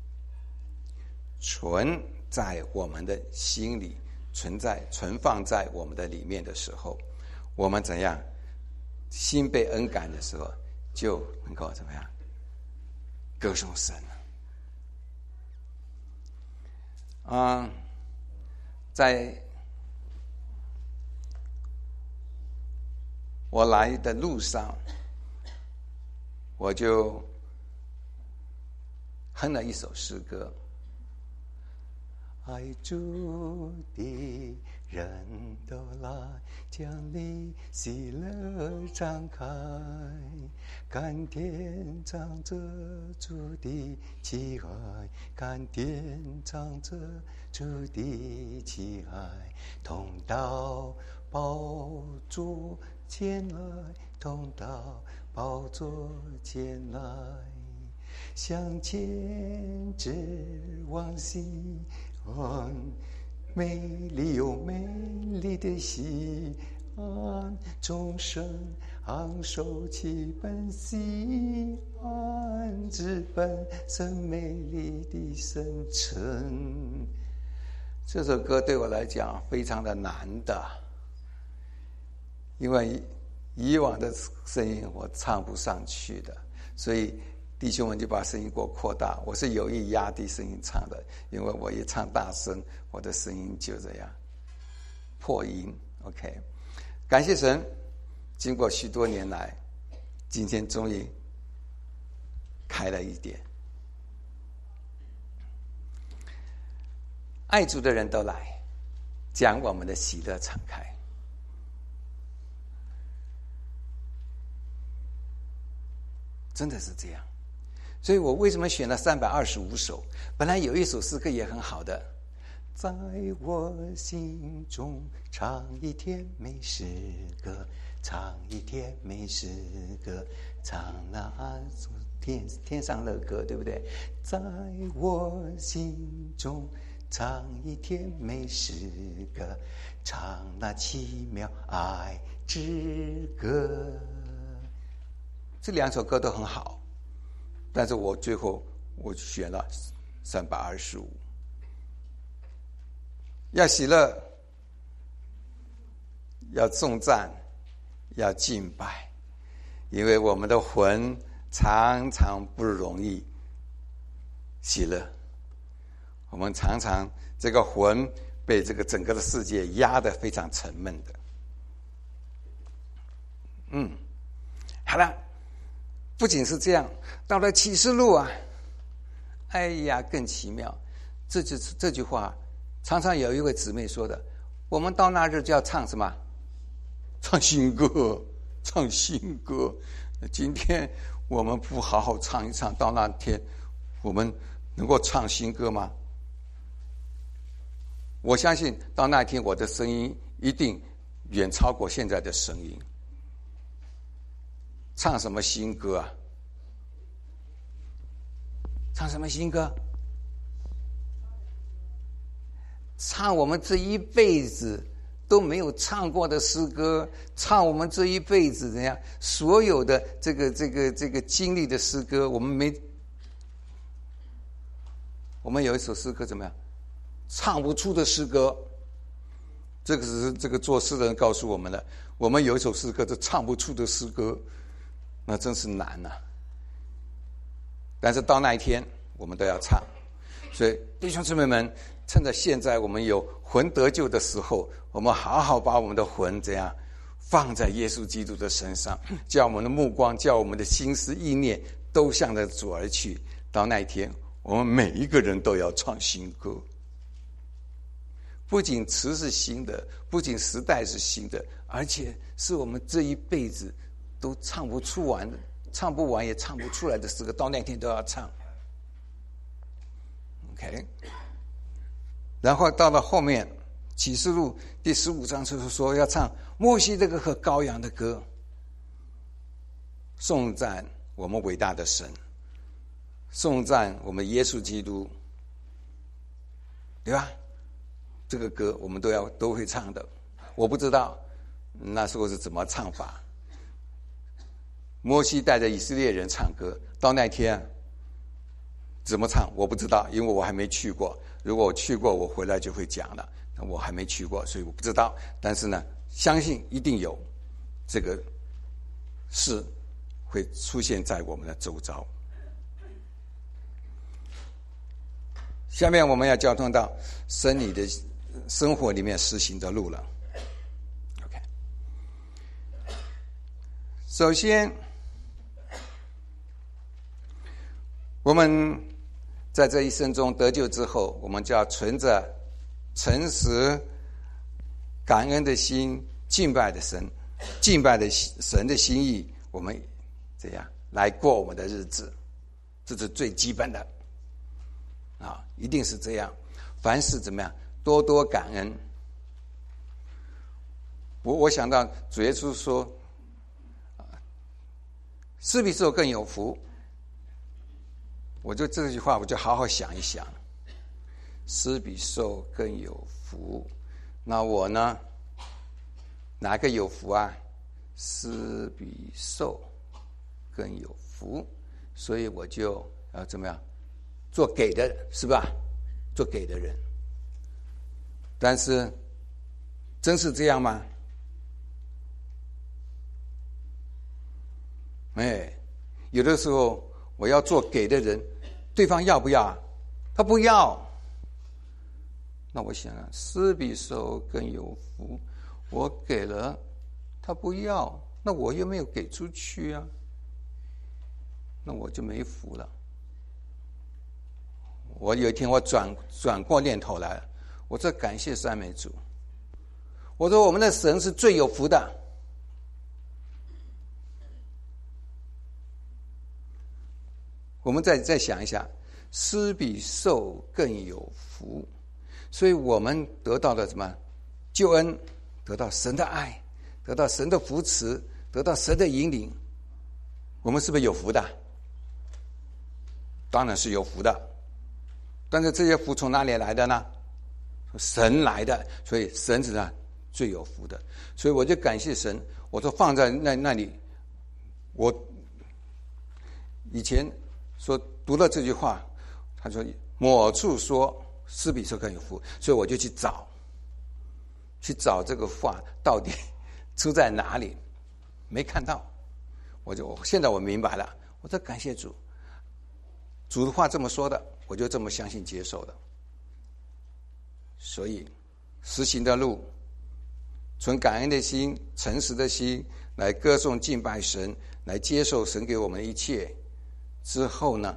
存在我们的心里，存在存放在我们的里面的时候，我们怎样？心被恩感的时候，就能够怎么样？歌颂神了。啊、嗯，在我来的路上，我就哼了一首诗歌。爱主的人都来，将你喜乐敞开，甘甜尝着主的慈爱，甘甜尝着主的慈爱，同到宝座前来，同到宝座前来，向前指望西安，美丽又美丽的西安，众生昂首期奔西安，直奔神美丽的圣城。这首歌对我来讲非常的难的，因为以往的声音我唱不上去的，所以弟兄们就把声音给我扩大，我是有意压低声音唱的，因为我一唱大声，我的声音就这样破音。 OK， 感谢神，经过许多年来，今天终于开了一点。爱主的人都来，将我们的喜乐敞开。真的是这样，所以我为什么选了三百二十五首？本来有一首诗歌也很好的，在我心中唱一天美诗歌，唱一天美诗歌，唱那天天上的歌，对不对？在我心中唱一天美诗歌，唱那奇妙爱之歌。这两首歌都很好，但是我最后我选了三百二十五。要喜乐，要颂赞，要敬拜，因为我们的魂常常不容易喜乐，我们常常这个魂被这个整个的世界压得非常沉闷的。嗯，好了。不仅是这样，到了启示录啊，哎呀，更奇妙。这就是这句话，常常有一位姊妹说的：我们到那日就要唱什么？唱新歌，唱新歌。今天我们不好好唱一唱，到那天我们能够唱新歌吗？我相信到那天我的声音一定远超过现在的声音。唱什么新歌啊？唱什么新歌？唱我们这一辈子都没有唱过的诗歌，唱我们这一辈子怎样所有的这个这个这个经历的诗歌，我们没。我们有一首诗歌怎么样？唱不出的诗歌。这个是这个作诗的人告诉我们的。我们有一首诗歌是唱不出的诗歌。那真是难啊！但是到那一天，我们都要唱。所以弟兄姊妹们，趁着现在我们有魂得救的时候，我们好好把我们的魂怎样放在耶稣基督的身上，叫我们的目光，叫我们的心思意念都向着主而去。到那一天，我们每一个人都要唱新歌。不仅词是新的，不仅时代是新的，而且是我们这一辈子都唱不出完的，唱不完也唱不出来的诗歌，到那天都要唱。OK， 然后到了后面， 启示录第十五章就是说要唱摩西这个和羔羊的歌，颂赞我们伟大的神，颂赞我们耶稣基督，对吧？这个歌我们都要都会唱的。我不知道那时候是怎么唱法。摩西带着以色列人唱歌，到那天怎么唱我不知道，因为我还没去过。如果我去过，我回来就会讲了。我还没去过，所以我不知道。但是呢，相信一定有这个事会出现在我们的周遭。下面我们要交通到生理的生活里面实行的路了。OK， 首先，我们在这一生中得救之后，我们就要存着诚实、感恩的心，敬拜的神，敬拜的神的心意，我们这样来过我们的日子，这是最基本的啊，一定是这样。凡事怎么样，多多感恩。我我想到主耶稣说，施比受更有福。我就这句话，我就好好想一想。施比受更有福，那我呢？哪个有福啊？施比受更有福，所以我就要怎么样？做给的，是吧？做给的人。但是，真是这样吗？哎，有的时候我要做给的人，对方要不要？他不要。那我想啊，施比受更有福，我给了，他不要，那我又没有给出去啊，那我就没福了。我有一天我转转过念头来了，我说感谢赞美主，我说我们的神是最有福的。我们再再想一下，施比受更有福。所以我们得到了什么？救恩，得到神的爱，得到神的扶持，得到神的引领，我们是不是有福的？当然是有福的。但是这些福从哪里来的呢？神来的，所以神是呢最有福的。所以我就感谢神，我说放在那那里。我以前说读了这句话，他说某处说施比受更有福，所以我就去找，去找这个话到底出在哪里，没看到，我就现在我明白了，我说感谢主，主的话这么说的，我就这么相信接受的。所以实行的路，存感恩的心、诚实的心，来歌颂敬拜神，来接受神给我们的一切之后呢，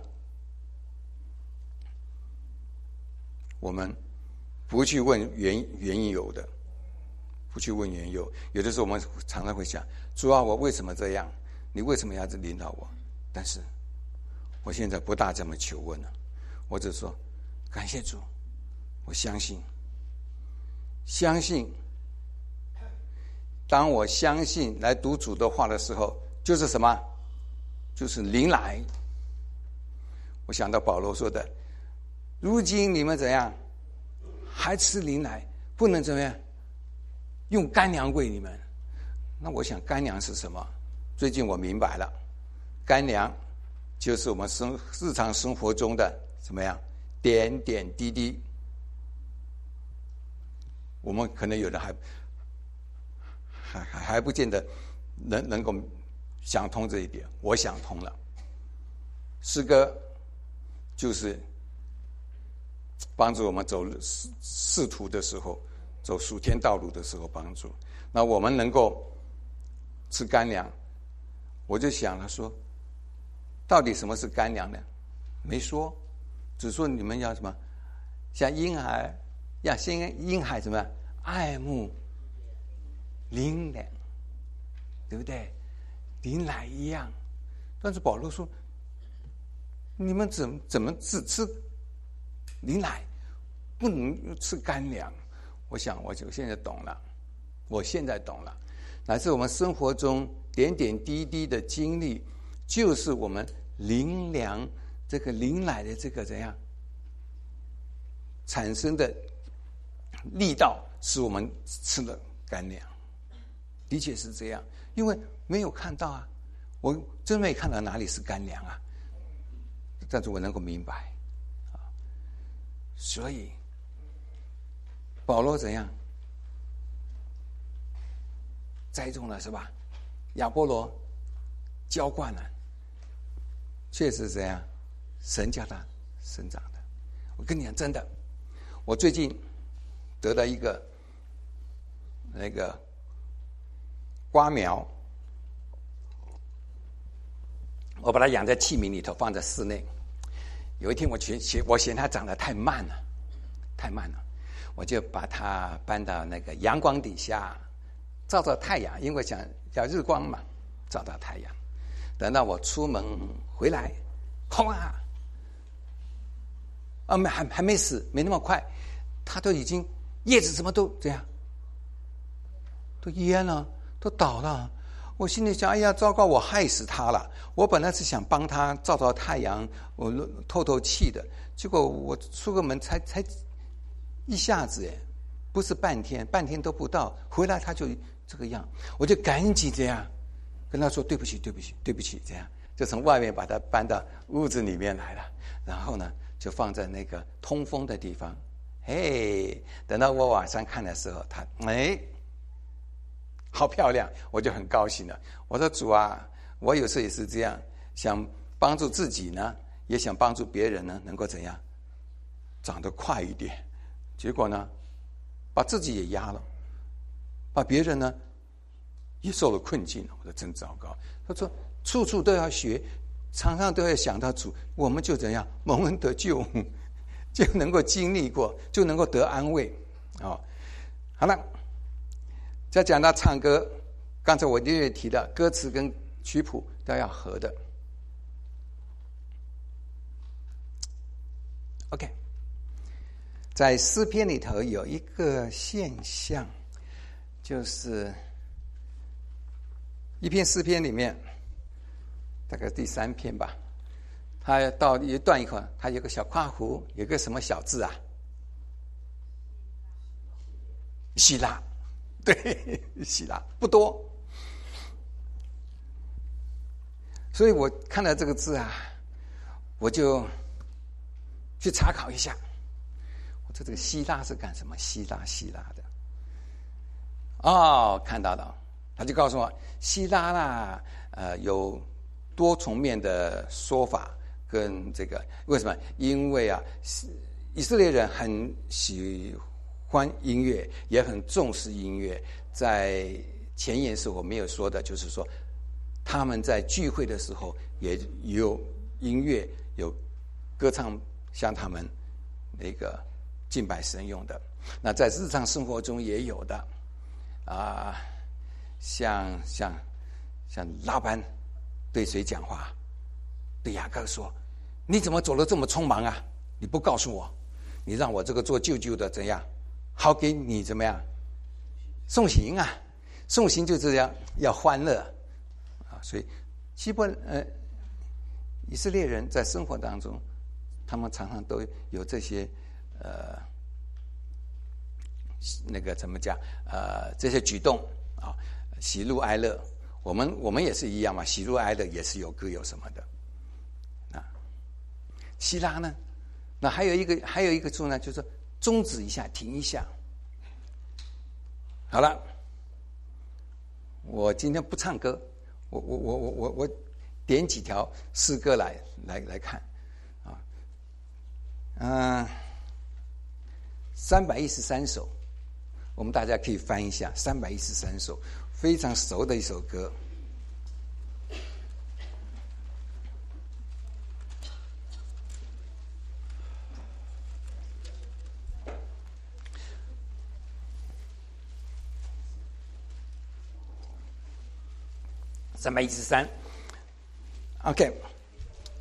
我们不去问缘缘由的，不去问缘由。有的时候我们常常会想，主啊，我为什么这样？你为什么要领导我？但是我现在不大这么求问了，我只说感谢主，我相信，相信。当我相信来读主的话的时候，就是什么？就是灵来。我想到保罗说的，如今你们怎样？还吃灵来，不能怎么样？用干粮喂你们。那我想干粮是什么？最近我明白了，干粮就是我们生日常生活中的怎么样点点滴滴。我们可能有人还还还不见得能能够想通这一点，我想通了。诗歌就是帮助我们走仕途的时候，走属天道路的时候帮助。那我们能够吃干粮，我就想了说，到底什么是干粮呢？没说，只说你们要什么，像婴孩，要先婴孩什么爱慕灵粮，对不对？灵奶一样。但是保罗说，你们怎怎么只吃灵奶，不能吃干粮？ 我想我就现在懂了，我现在懂了，乃至我们生活中点点滴滴的经历，就是我们灵粮这个灵来的这个怎样产生的力道，使我们吃了干粮。的确是这样，因为没有看到啊，我真没看到哪里是干粮啊，但是我能够明白啊，所以保罗怎样栽种了是吧？亚波罗浇灌了，确实这样，神叫他生长的。我跟你讲真的，我最近得到一个那个瓜苗，我把它养在器皿里头，放在室内。有一天我嫌我嫌它长得太慢了，太慢了，我就把它搬到那个阳光底下，照照太阳，因为想要日光嘛，照到太阳。等到我出门回来，轰啊！啊，没还还没死，没那么快，它都已经叶子什么都这样，都淹了，都倒了。我心里想，哎呀，糟糕，我害死它了。我本来是想帮它照照太阳，我透透气的，结果我出个门才才一下子，哎，不是半天，半天都不到，回来它就这个样，我就赶紧这样跟他说对不起，对不起，对不起，这样就从外面把它搬到屋子里面来了，然后呢，就放在那个通风的地方。嘿，等到我晚上看的时候，它哎，好漂亮，我就很高兴了。我说主啊，我有时候也是这样，想帮助自己呢，也想帮助别人呢，能够怎样长得快一点。结果呢，把自己也压了，把别人呢也受了困境。我说真糟糕。他说处处都要学，常常都要想到主，我们就怎样蒙恩得救，就能够经历过，就能够得安慰。哦，好了，再讲到唱歌，刚才我也提到歌词跟曲谱都要合的。OK， 在诗篇里头有一个现象，就是一篇诗篇里面，大概第三篇吧，它到一段以后，它有个小括弧，有个什么小字啊？希拉，对，希拉不多，所以我看到这个字啊，我就去查考一下。我说这个希拉是干什么？希拉希拉的，哦，看到了。他就告诉我，希拉啦，呃，有多重面的说法跟这个为什么？因为啊，以色列人很喜欢音乐，也很重视音乐。在前言是我没有说的，就是说他们在聚会的时候也有音乐，有歌唱，像他们那个敬拜神用的。那在日常生活中也有的啊。像像像拉班对谁讲话？对雅各说：“你怎么走得这么匆忙啊？你不告诉我，你让我这个做舅舅的怎样？好给你怎么样送行啊？送行就这样，要欢乐啊！所以基本呃，以色列人在生活当中，他们常常都有这些呃那个怎么讲呃这些举动啊。”喜怒哀乐，我们我们也是一样嘛，喜怒哀乐也是有歌有什么的。啊，希拉呢？那还有一个还有一个处呢，就是终止一下，停一下。好了，我今天不唱歌，我我我我我我点几条诗歌来来来看啊，嗯，三百一十三首，我们大家可以翻一下，三百一十三首。非常熟的一首歌，三百一十三 ，OK，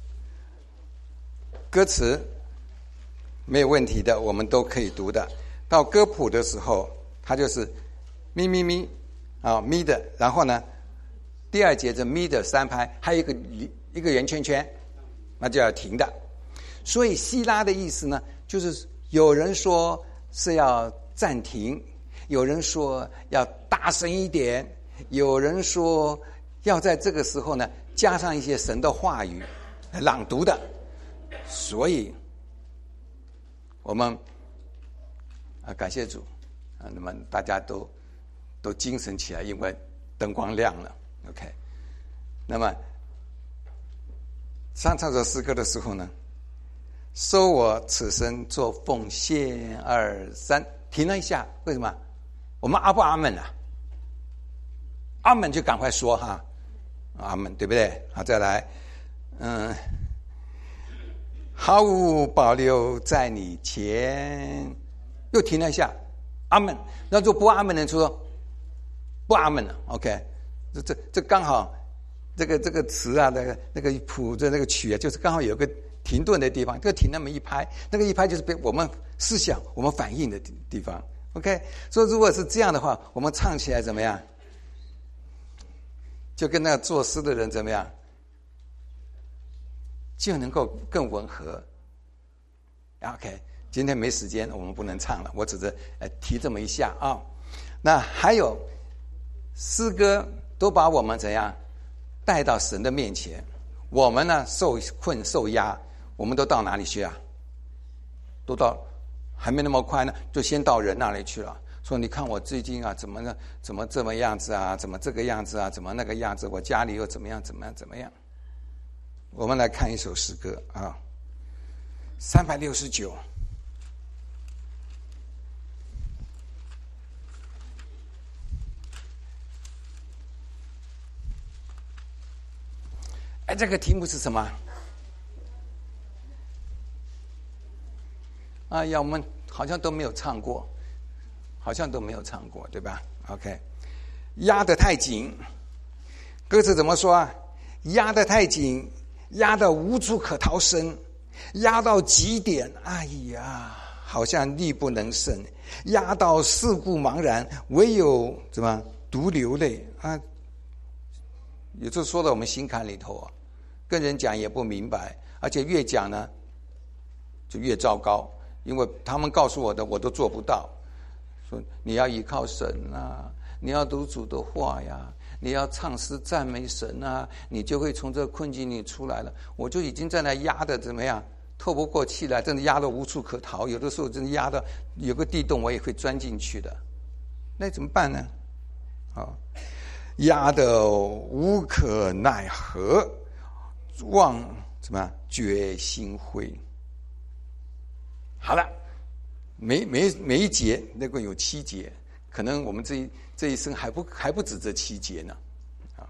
歌词没有问题的，我们都可以读的。 到歌谱的时候，它就是咪咪咪啊咪的，然后呢，第二节是咪的三拍，还有一个一个圆圈圈，那就要停的。所以希拉的意思呢，就是有人说是要暂停，有人说要大声一点，有人说要在这个时候呢加上一些神的话语朗读的。所以我们啊感谢主啊，那么大家都都精神起来，因为灯光亮了 OK。 那么上唱首诗歌的时候呢，收我此生做奉献，二三，停了一下，为什么？我们阿不阿门啊？阿门就赶快说哈，阿门，对不对？好，再来，嗯，毫无保留在你前，又停了一下，阿门。那做不阿门的说不阿门了 ，OK， 这这这刚好，这个这个词啊，那个那个谱的那个曲啊，就是刚好有个停顿的地方，这个停那么一拍，那个一拍就是被我们思想、我们反应的地方。OK， 所以如果是这样的话，我们唱起来怎么样？就跟那个作诗的人怎么样？就能够更吻合。OK， 今天没时间，我们不能唱了，我只是呃提这么一下啊。那还有诗歌都把我们怎样带到神的面前？我们呢受困受压，我们都到哪里去啊？都到还没那么快呢，就先到人那里去了。说你看我最近啊，怎么呢？怎么这么样子啊？怎么这个样子啊？怎么那个样子？我家里又怎么样？怎么样？怎么样？我们来看一首诗歌啊，三百六十九。哎，这个题目是什么？哎呀，我们好像都没有唱过，好像都没有唱过，对吧 ？OK， 压得太紧，歌词怎么说啊？压得太紧，压得无处可逃生，压到极点，哎呀，好像力不能胜，压到四顾茫然，唯有怎么独流泪啊？也就说到我们心坎里头啊，跟人讲也不明白，而且越讲呢，就越糟糕，因为他们告诉我的我都做不到。说你要依靠神啊，你要读主的话呀，你要唱诗赞美神啊，你就会从这个困境里出来了。我就已经在那压的怎么样，透不过气来，真的压得无处可逃。有的时候真的压到有个地洞，我也会钻进去的。那怎么办呢？好，压得无可奈何，望怎么样决心灰。好了，每每每一节那个有七节，可能我们这一这一生还不还不止这七节呢。啊，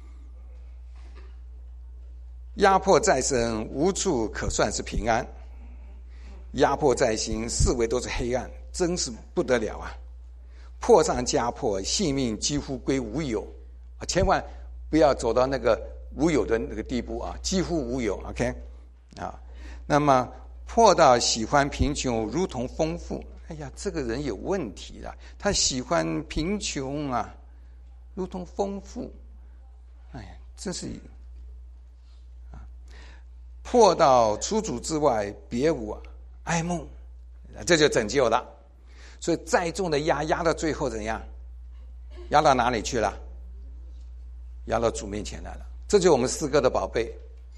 压迫在身，无处可算是平安；压迫在心，四围都是黑暗，真是不得了啊！迫上加迫，性命几乎归无有啊！千万不要走到那个无有的那个地步啊，几乎无有。OK， 啊，那么。迫到喜欢贫穷如同丰富，哎呀，这个人有问题了，他喜欢贫穷啊，如同丰富，哎呀，真是啊！迫到除主之外，别无爱慕，这就拯救了。所以再重的压，压到最后怎样？压到哪里去了？压到主面前来了。这就是我们诗歌的宝贝。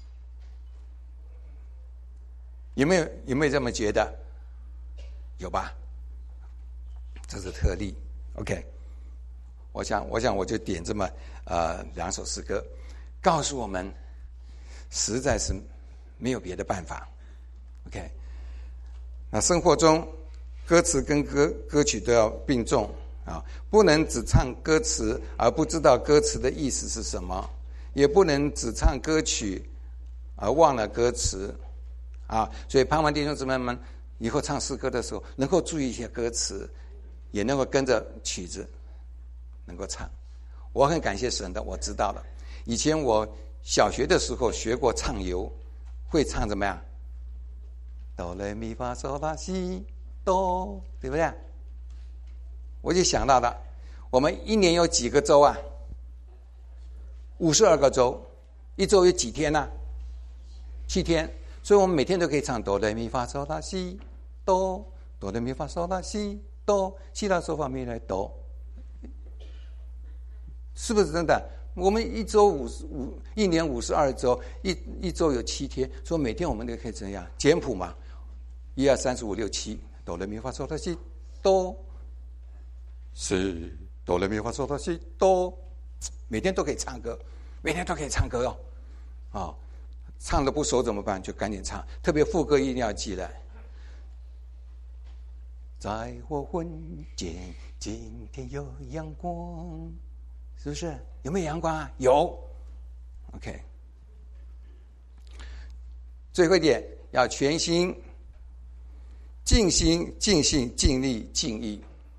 有没有有没有这么觉得？有吧？这是特例。OK， 我想我想我就点这么呃两首诗歌，告诉我们，实在是没有别的办法。OK， 那生活中歌词跟歌歌曲都要并重啊，不能只唱歌词而不知道歌词的意思是什么，也不能只唱歌曲而忘了歌词。啊，所以盼望弟兄姊妹们以后唱诗歌的时候，能够注意一些歌词，也能够跟着曲子能够唱。我很感谢神的，我知道了。以前我小学的时候学过唱游，会唱怎么样？哆来咪发嗦拉西哆，对不对？ 我就想到了，我们一年有几个周啊？五十二个周，一周有几天呢、啊？七天，所以我们每天都可以唱哆来咪发嗦拉西哆，哆来咪发嗦拉西哆，西拉嗦发咪来哆，是不是真的？我们一周五十五，一年五十二周，一一周有七天，所以每天我们都可以怎样简谱嘛？一二三四五六七，哆来咪发嗦拉西哆，是哆来咪发嗦拉西哆，每天都可以唱歌，每天都可以唱歌哦，哦。唱的不熟怎么办？就赶紧唱，特别副歌一定要记来。在我魂间，今天有阳光，是不是？有没有阳光啊？有。OK。最后一点，要全心、尽心、尽性、尽力、尽意，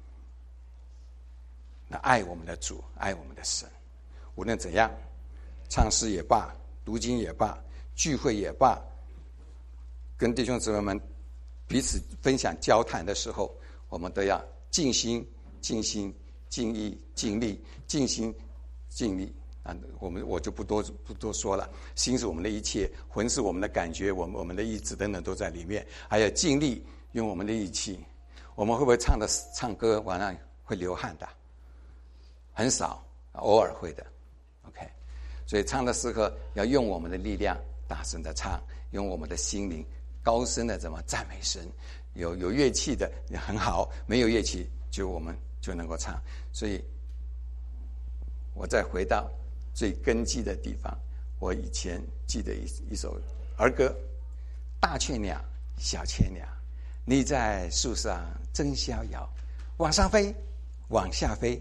那爱我们的主，爱我们的神。无论怎样，唱诗也罢，读经也罢，聚会也罢，跟弟兄姊妹们彼此分享交谈的时候，我们都要尽心、尽心、尽意、尽力、尽心、尽力啊！我们我就不多不多说了。心是我们的一切，魂是我们的感觉，我们我们的意志等等都在里面。还有尽力用我们的力气。我们会不会唱的唱歌晚上会流汗的？很少，偶尔会的。OK， 所以唱的时候要用我们的力量。大声的唱，用我们的心灵高声的怎么赞美神？有有乐器的也很好，没有乐器就我们就能够唱。所以，我再回到最根基的地方，我以前记得一一首儿歌：大雀鸟，小雀鸟，你在树上真逍遥，往上飞，往下飞，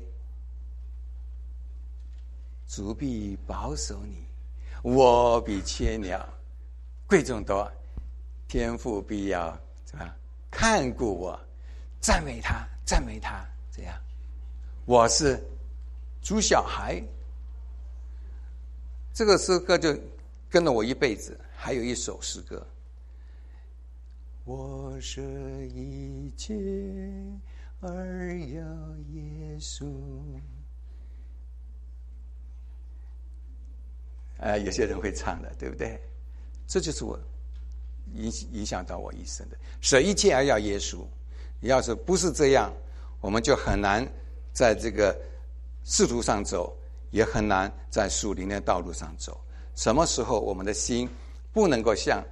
主必保守你。我比雀鸟贵重多，天父必要怎么样看顾我，赞美他，赞美他，这样。我是猪小孩，这个诗歌就跟了我一辈子。还有一首诗歌，我舍一切而要耶稣。呃，有些人会唱的，对不对？这就是我影影响到我一生的。舍一切而要耶稣，要是不是这样，我们就很难在这个仕途上走，也很难在属灵的道路上走。什么时候我们的心不能够像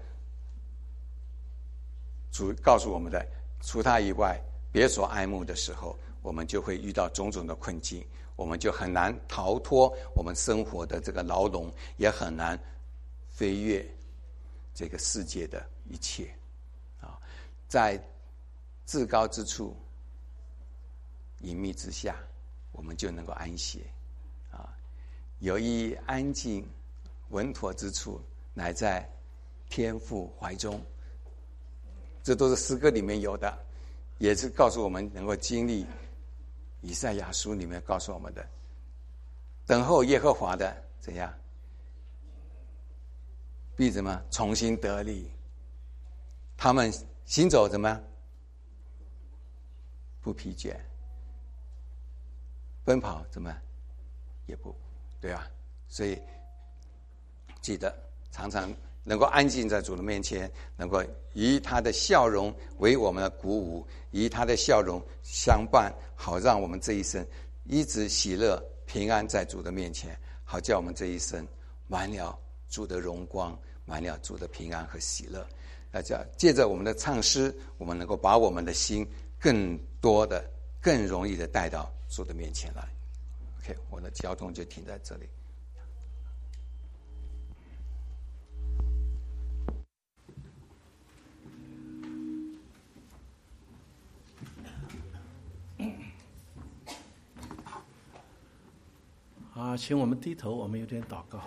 主告诉我们的，除他以外别所爱慕的时候，我们就会遇到种种的困境。我们就很难逃脱我们生活的这个牢笼，也很难飞越这个世界的一切啊！在至高之处、隐秘之下，我们就能够安歇啊！有一安静稳妥之处，乃在天父怀中。这都是诗歌里面有的，也是告诉我们能够经历。以赛亚书里面告诉我们的，等候耶和华的怎样，必怎么重新得力？他们行走怎么不疲倦，奔跑怎么也不对吧？所以记得常常能够安静在主的面前，能够以他的笑容为我们的鼓舞，以他的笑容相伴，好让我们这一生一直喜乐平安在主的面前，好叫我们这一生满了主的荣光，满了主的平安和喜乐。那叫借着我们的唱诗，我们能够把我们的心更多的更容易的带到主的面前来。 OK， 我的交通就停在这里。 啊，请我们低头，我们有点祷告。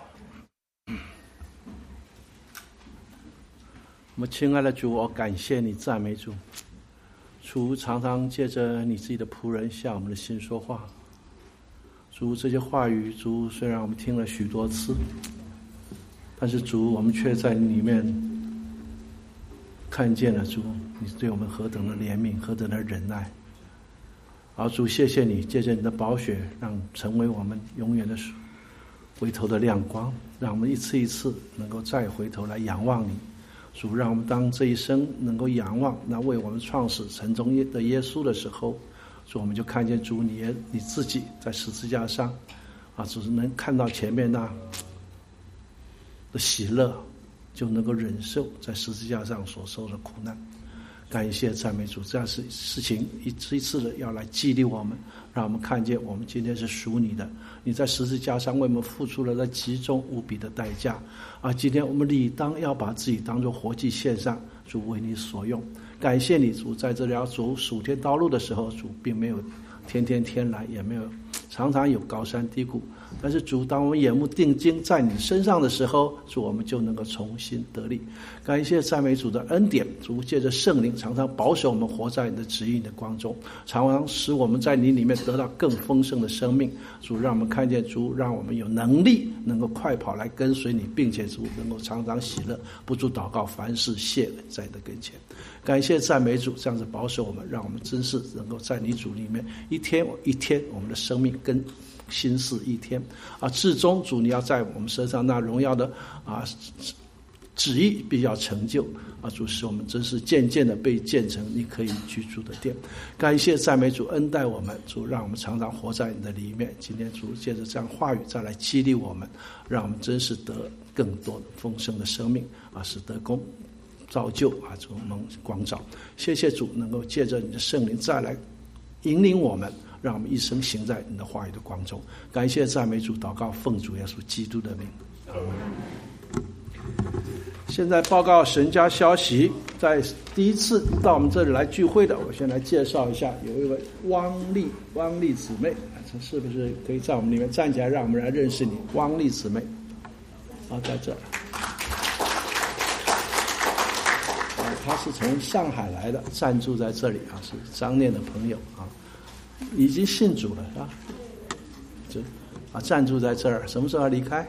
我们亲爱的主，我感谢你，赞美主。主常常借着你自己的仆人向我们的心说话。主，这些话语，主虽然我们听了许多次，但是主，我们却在里面看见了主，你对我们何等的怜悯，何等的忍耐。 好，主，谢谢你，借着你的宝血，让成为我们永远的回头的亮光，让我们一次一次能够再回头来仰望你。主，让我们当这一生能够仰望那为我们创始成终的耶稣的时候，主，我们就看见主你你自己在十字架上啊，只是能看到前面那的喜乐，就能够忍受在十字架上所受的苦难。感谢赞美主，这样事事情一次一次的要来激励我们，让我们看见我们今天是属你的，你在十字架上为我们付出了那极重无比的代价啊！今天我们理当要把自己当作活祭献上，主为你所用。感谢你，主，在这里要走属天道路的时候，主并没有天天天来，也没有常常有高山低谷，但是主，当我们眼目定睛在你身上的时候，主，我们就能够重新得力。感谢赞美主的恩典，主借着圣灵常常保守我们活在你的旨意你的光中，常常使我们在你里面得到更丰盛的生命。主，让我们看见主，让我们有能力能够快跑来跟随你，并且主能够常常喜乐，不住祷告，凡事谢在你的跟前。感谢赞美主，这样子保守我们，让我们真是能够在你主里面一天一天，我们的生命跟新似一天啊！至终主你要在我们身上那荣耀的啊旨意必要成就啊！主，使我们真是渐渐的被建成你可以居住的殿。感谢赞美主恩待我们，主让我们常常活在你的里面。今天主借着这样话语再来激励我们，让我们真是得更多的丰盛的生命啊！使得功造就啊，主蒙光照。谢谢主能够借着你的圣灵再来引领我们，让我们一生行在你的话语的光中。感谢赞美主，祷告奉主耶稣基督的名。现在报告神家消息，在第一次到我们这里来聚会的，我先来介绍一下，有一位汪丽汪丽姊妹，这是不是可以在我们里面站起来，让我们来认识你？汪丽姊妹，好，在这儿。他是从上海来的，暂住在这里啊，是张念的朋友啊，已经信主了是吧？就啊，暂住在这儿，什么时候要离开？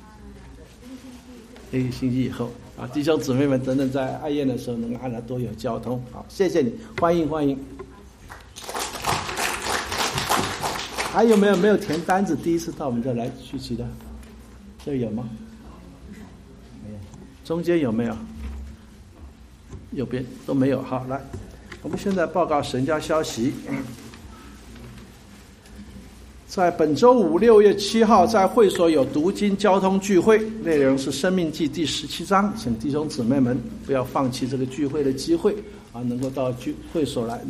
一个星期以后啊，弟兄姊妹们等等，在爱宴的时候能按了多有交通，好，谢谢你，欢迎欢迎。还有没有没有填单子？第一次到我们这来聚集的，这有吗？没有。中间有没有？右边都没有。好，来，我们现在报告神家消息。在本周五六月七号，在会所有读经交通聚会，内容是《生命记》第十七章，请弟兄姊妹们不要放弃这个聚会的机会啊，能够到聚会所来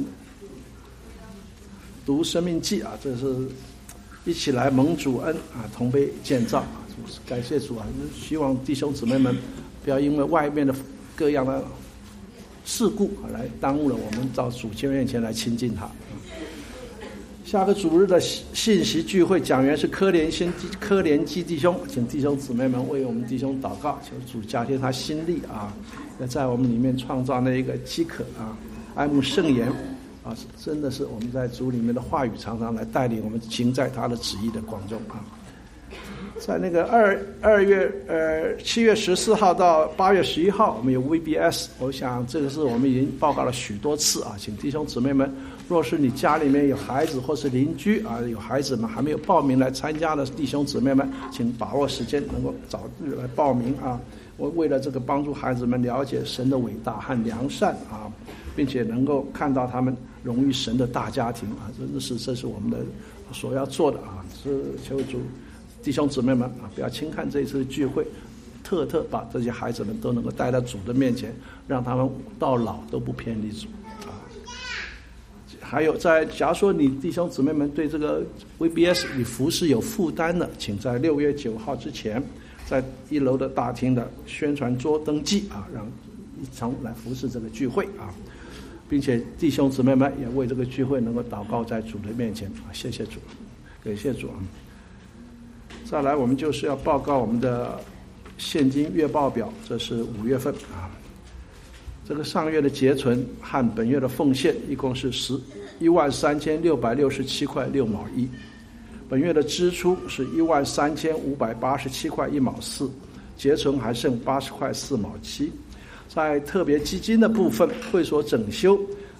读《生命记》啊，这是一起来蒙主恩啊，同被建造啊，感谢主啊！希望弟兄姊妹们不要因为外面的各样的事故来耽误了我们到主前面前来亲近他。下个主日的信息聚会讲员是柯连先柯连基弟兄，请弟兄姊妹们为我们弟兄祷告，求主加添他心力啊，要在我们里面创造那一个饥渴啊，爱慕圣言啊，真的是我们在主里面的话语常常来带领我们行在他的旨意的光中啊。在那个二二月呃七月十四号到八月十一号，我们有 V B S， 我想这个是我们已经报告了许多次啊，请弟兄姊妹们，若是你家里面有孩子或是邻居啊，有孩子们还没有报名来参加的弟兄姊妹们，请把握时间，能够早日来报名啊。我为了这个帮助孩子们了解神的伟大和良善啊，并且能够看到他们荣誉神的大家庭啊，真的是这是我们的所要做的啊，是求主弟兄姊妹们啊，不要轻看这一次的聚会，特特把这些孩子们都能够带到主的面前，让他们到老都不偏离主啊。还有在，假如说你弟兄姊妹们对这个 V B S 与服事有负担的，请在六月九号之前，在一楼的大厅的宣传桌登记啊，让一同来服事这个聚会啊，并且弟兄姊妹们也为这个聚会能够祷告在主的面前啊，谢谢主，感谢主啊。再来，我们就是要报告我们的现金月报表，这是五月份啊。这个上月的结存和本月的奉献一共是十一万三千六百六十七块六毛一，本月的支出是一万三千五百八十七块一毛四，结存还剩八十块四毛七。在特别基金的部分，会所整修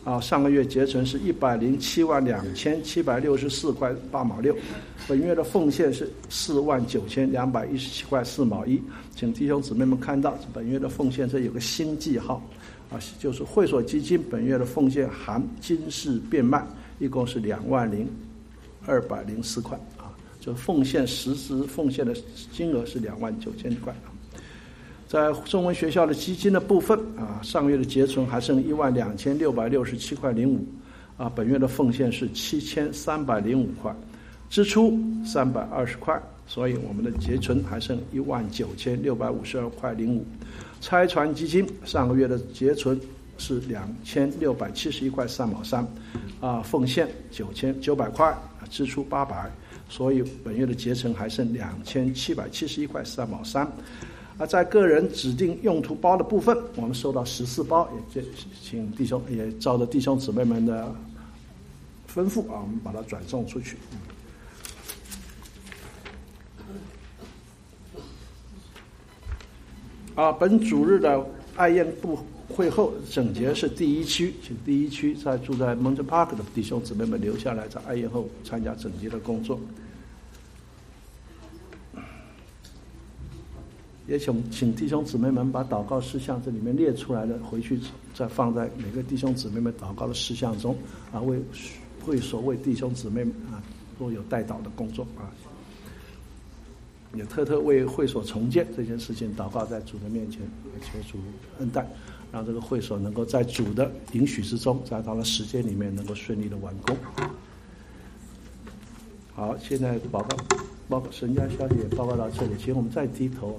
啊，上个月结存是一百零七万两千七百六十四块八毛六，本月的奉献是四万九千两百一十七块四毛一。请弟兄姊妹们看到本月的奉献这有个新记号，啊，就是会所基金本月的奉献含金饰变卖，一共是两万零二百零四块啊，就奉献实质奉献的金额是两万九千块啊。在中文学校的基金的部分啊，上个月的结存还剩一万两千六百六十七块零五，啊，本月的奉献是七千三百零五块，支出三百二十块，所以我们的结存还剩一万九千六百五十二块零五。拆船基金上个月的结存是两千六百七十一块三毛三，啊，奉献九千九百块，支出八百，所以本月的结存还剩两千七百七十一块三毛三。啊，在个人指定用途包的部分，我们收到十四包，也请弟兄也照着弟兄姊妹们的吩咐啊，我们把它转送出去。啊，本主日的爱宴部会后整洁是第一区，请第一区在住在 Mountain Park 的弟兄姊妹们留下来，在爱宴后参加整洁的工作。也请请弟兄姊妹们把祷告事项这里面列出来的，回去再放在每个弟兄姊妹们祷告的事项中啊，为会所为弟兄姊妹啊都有代祷的工作啊，也特特为会所重建这件事情祷告在主的面前，也求主恩待，让这个会所能够在主的允许之中，在他的时间里面能够顺利的完工。好，现在报告报告神家小姐报告到这里，请我们再低头。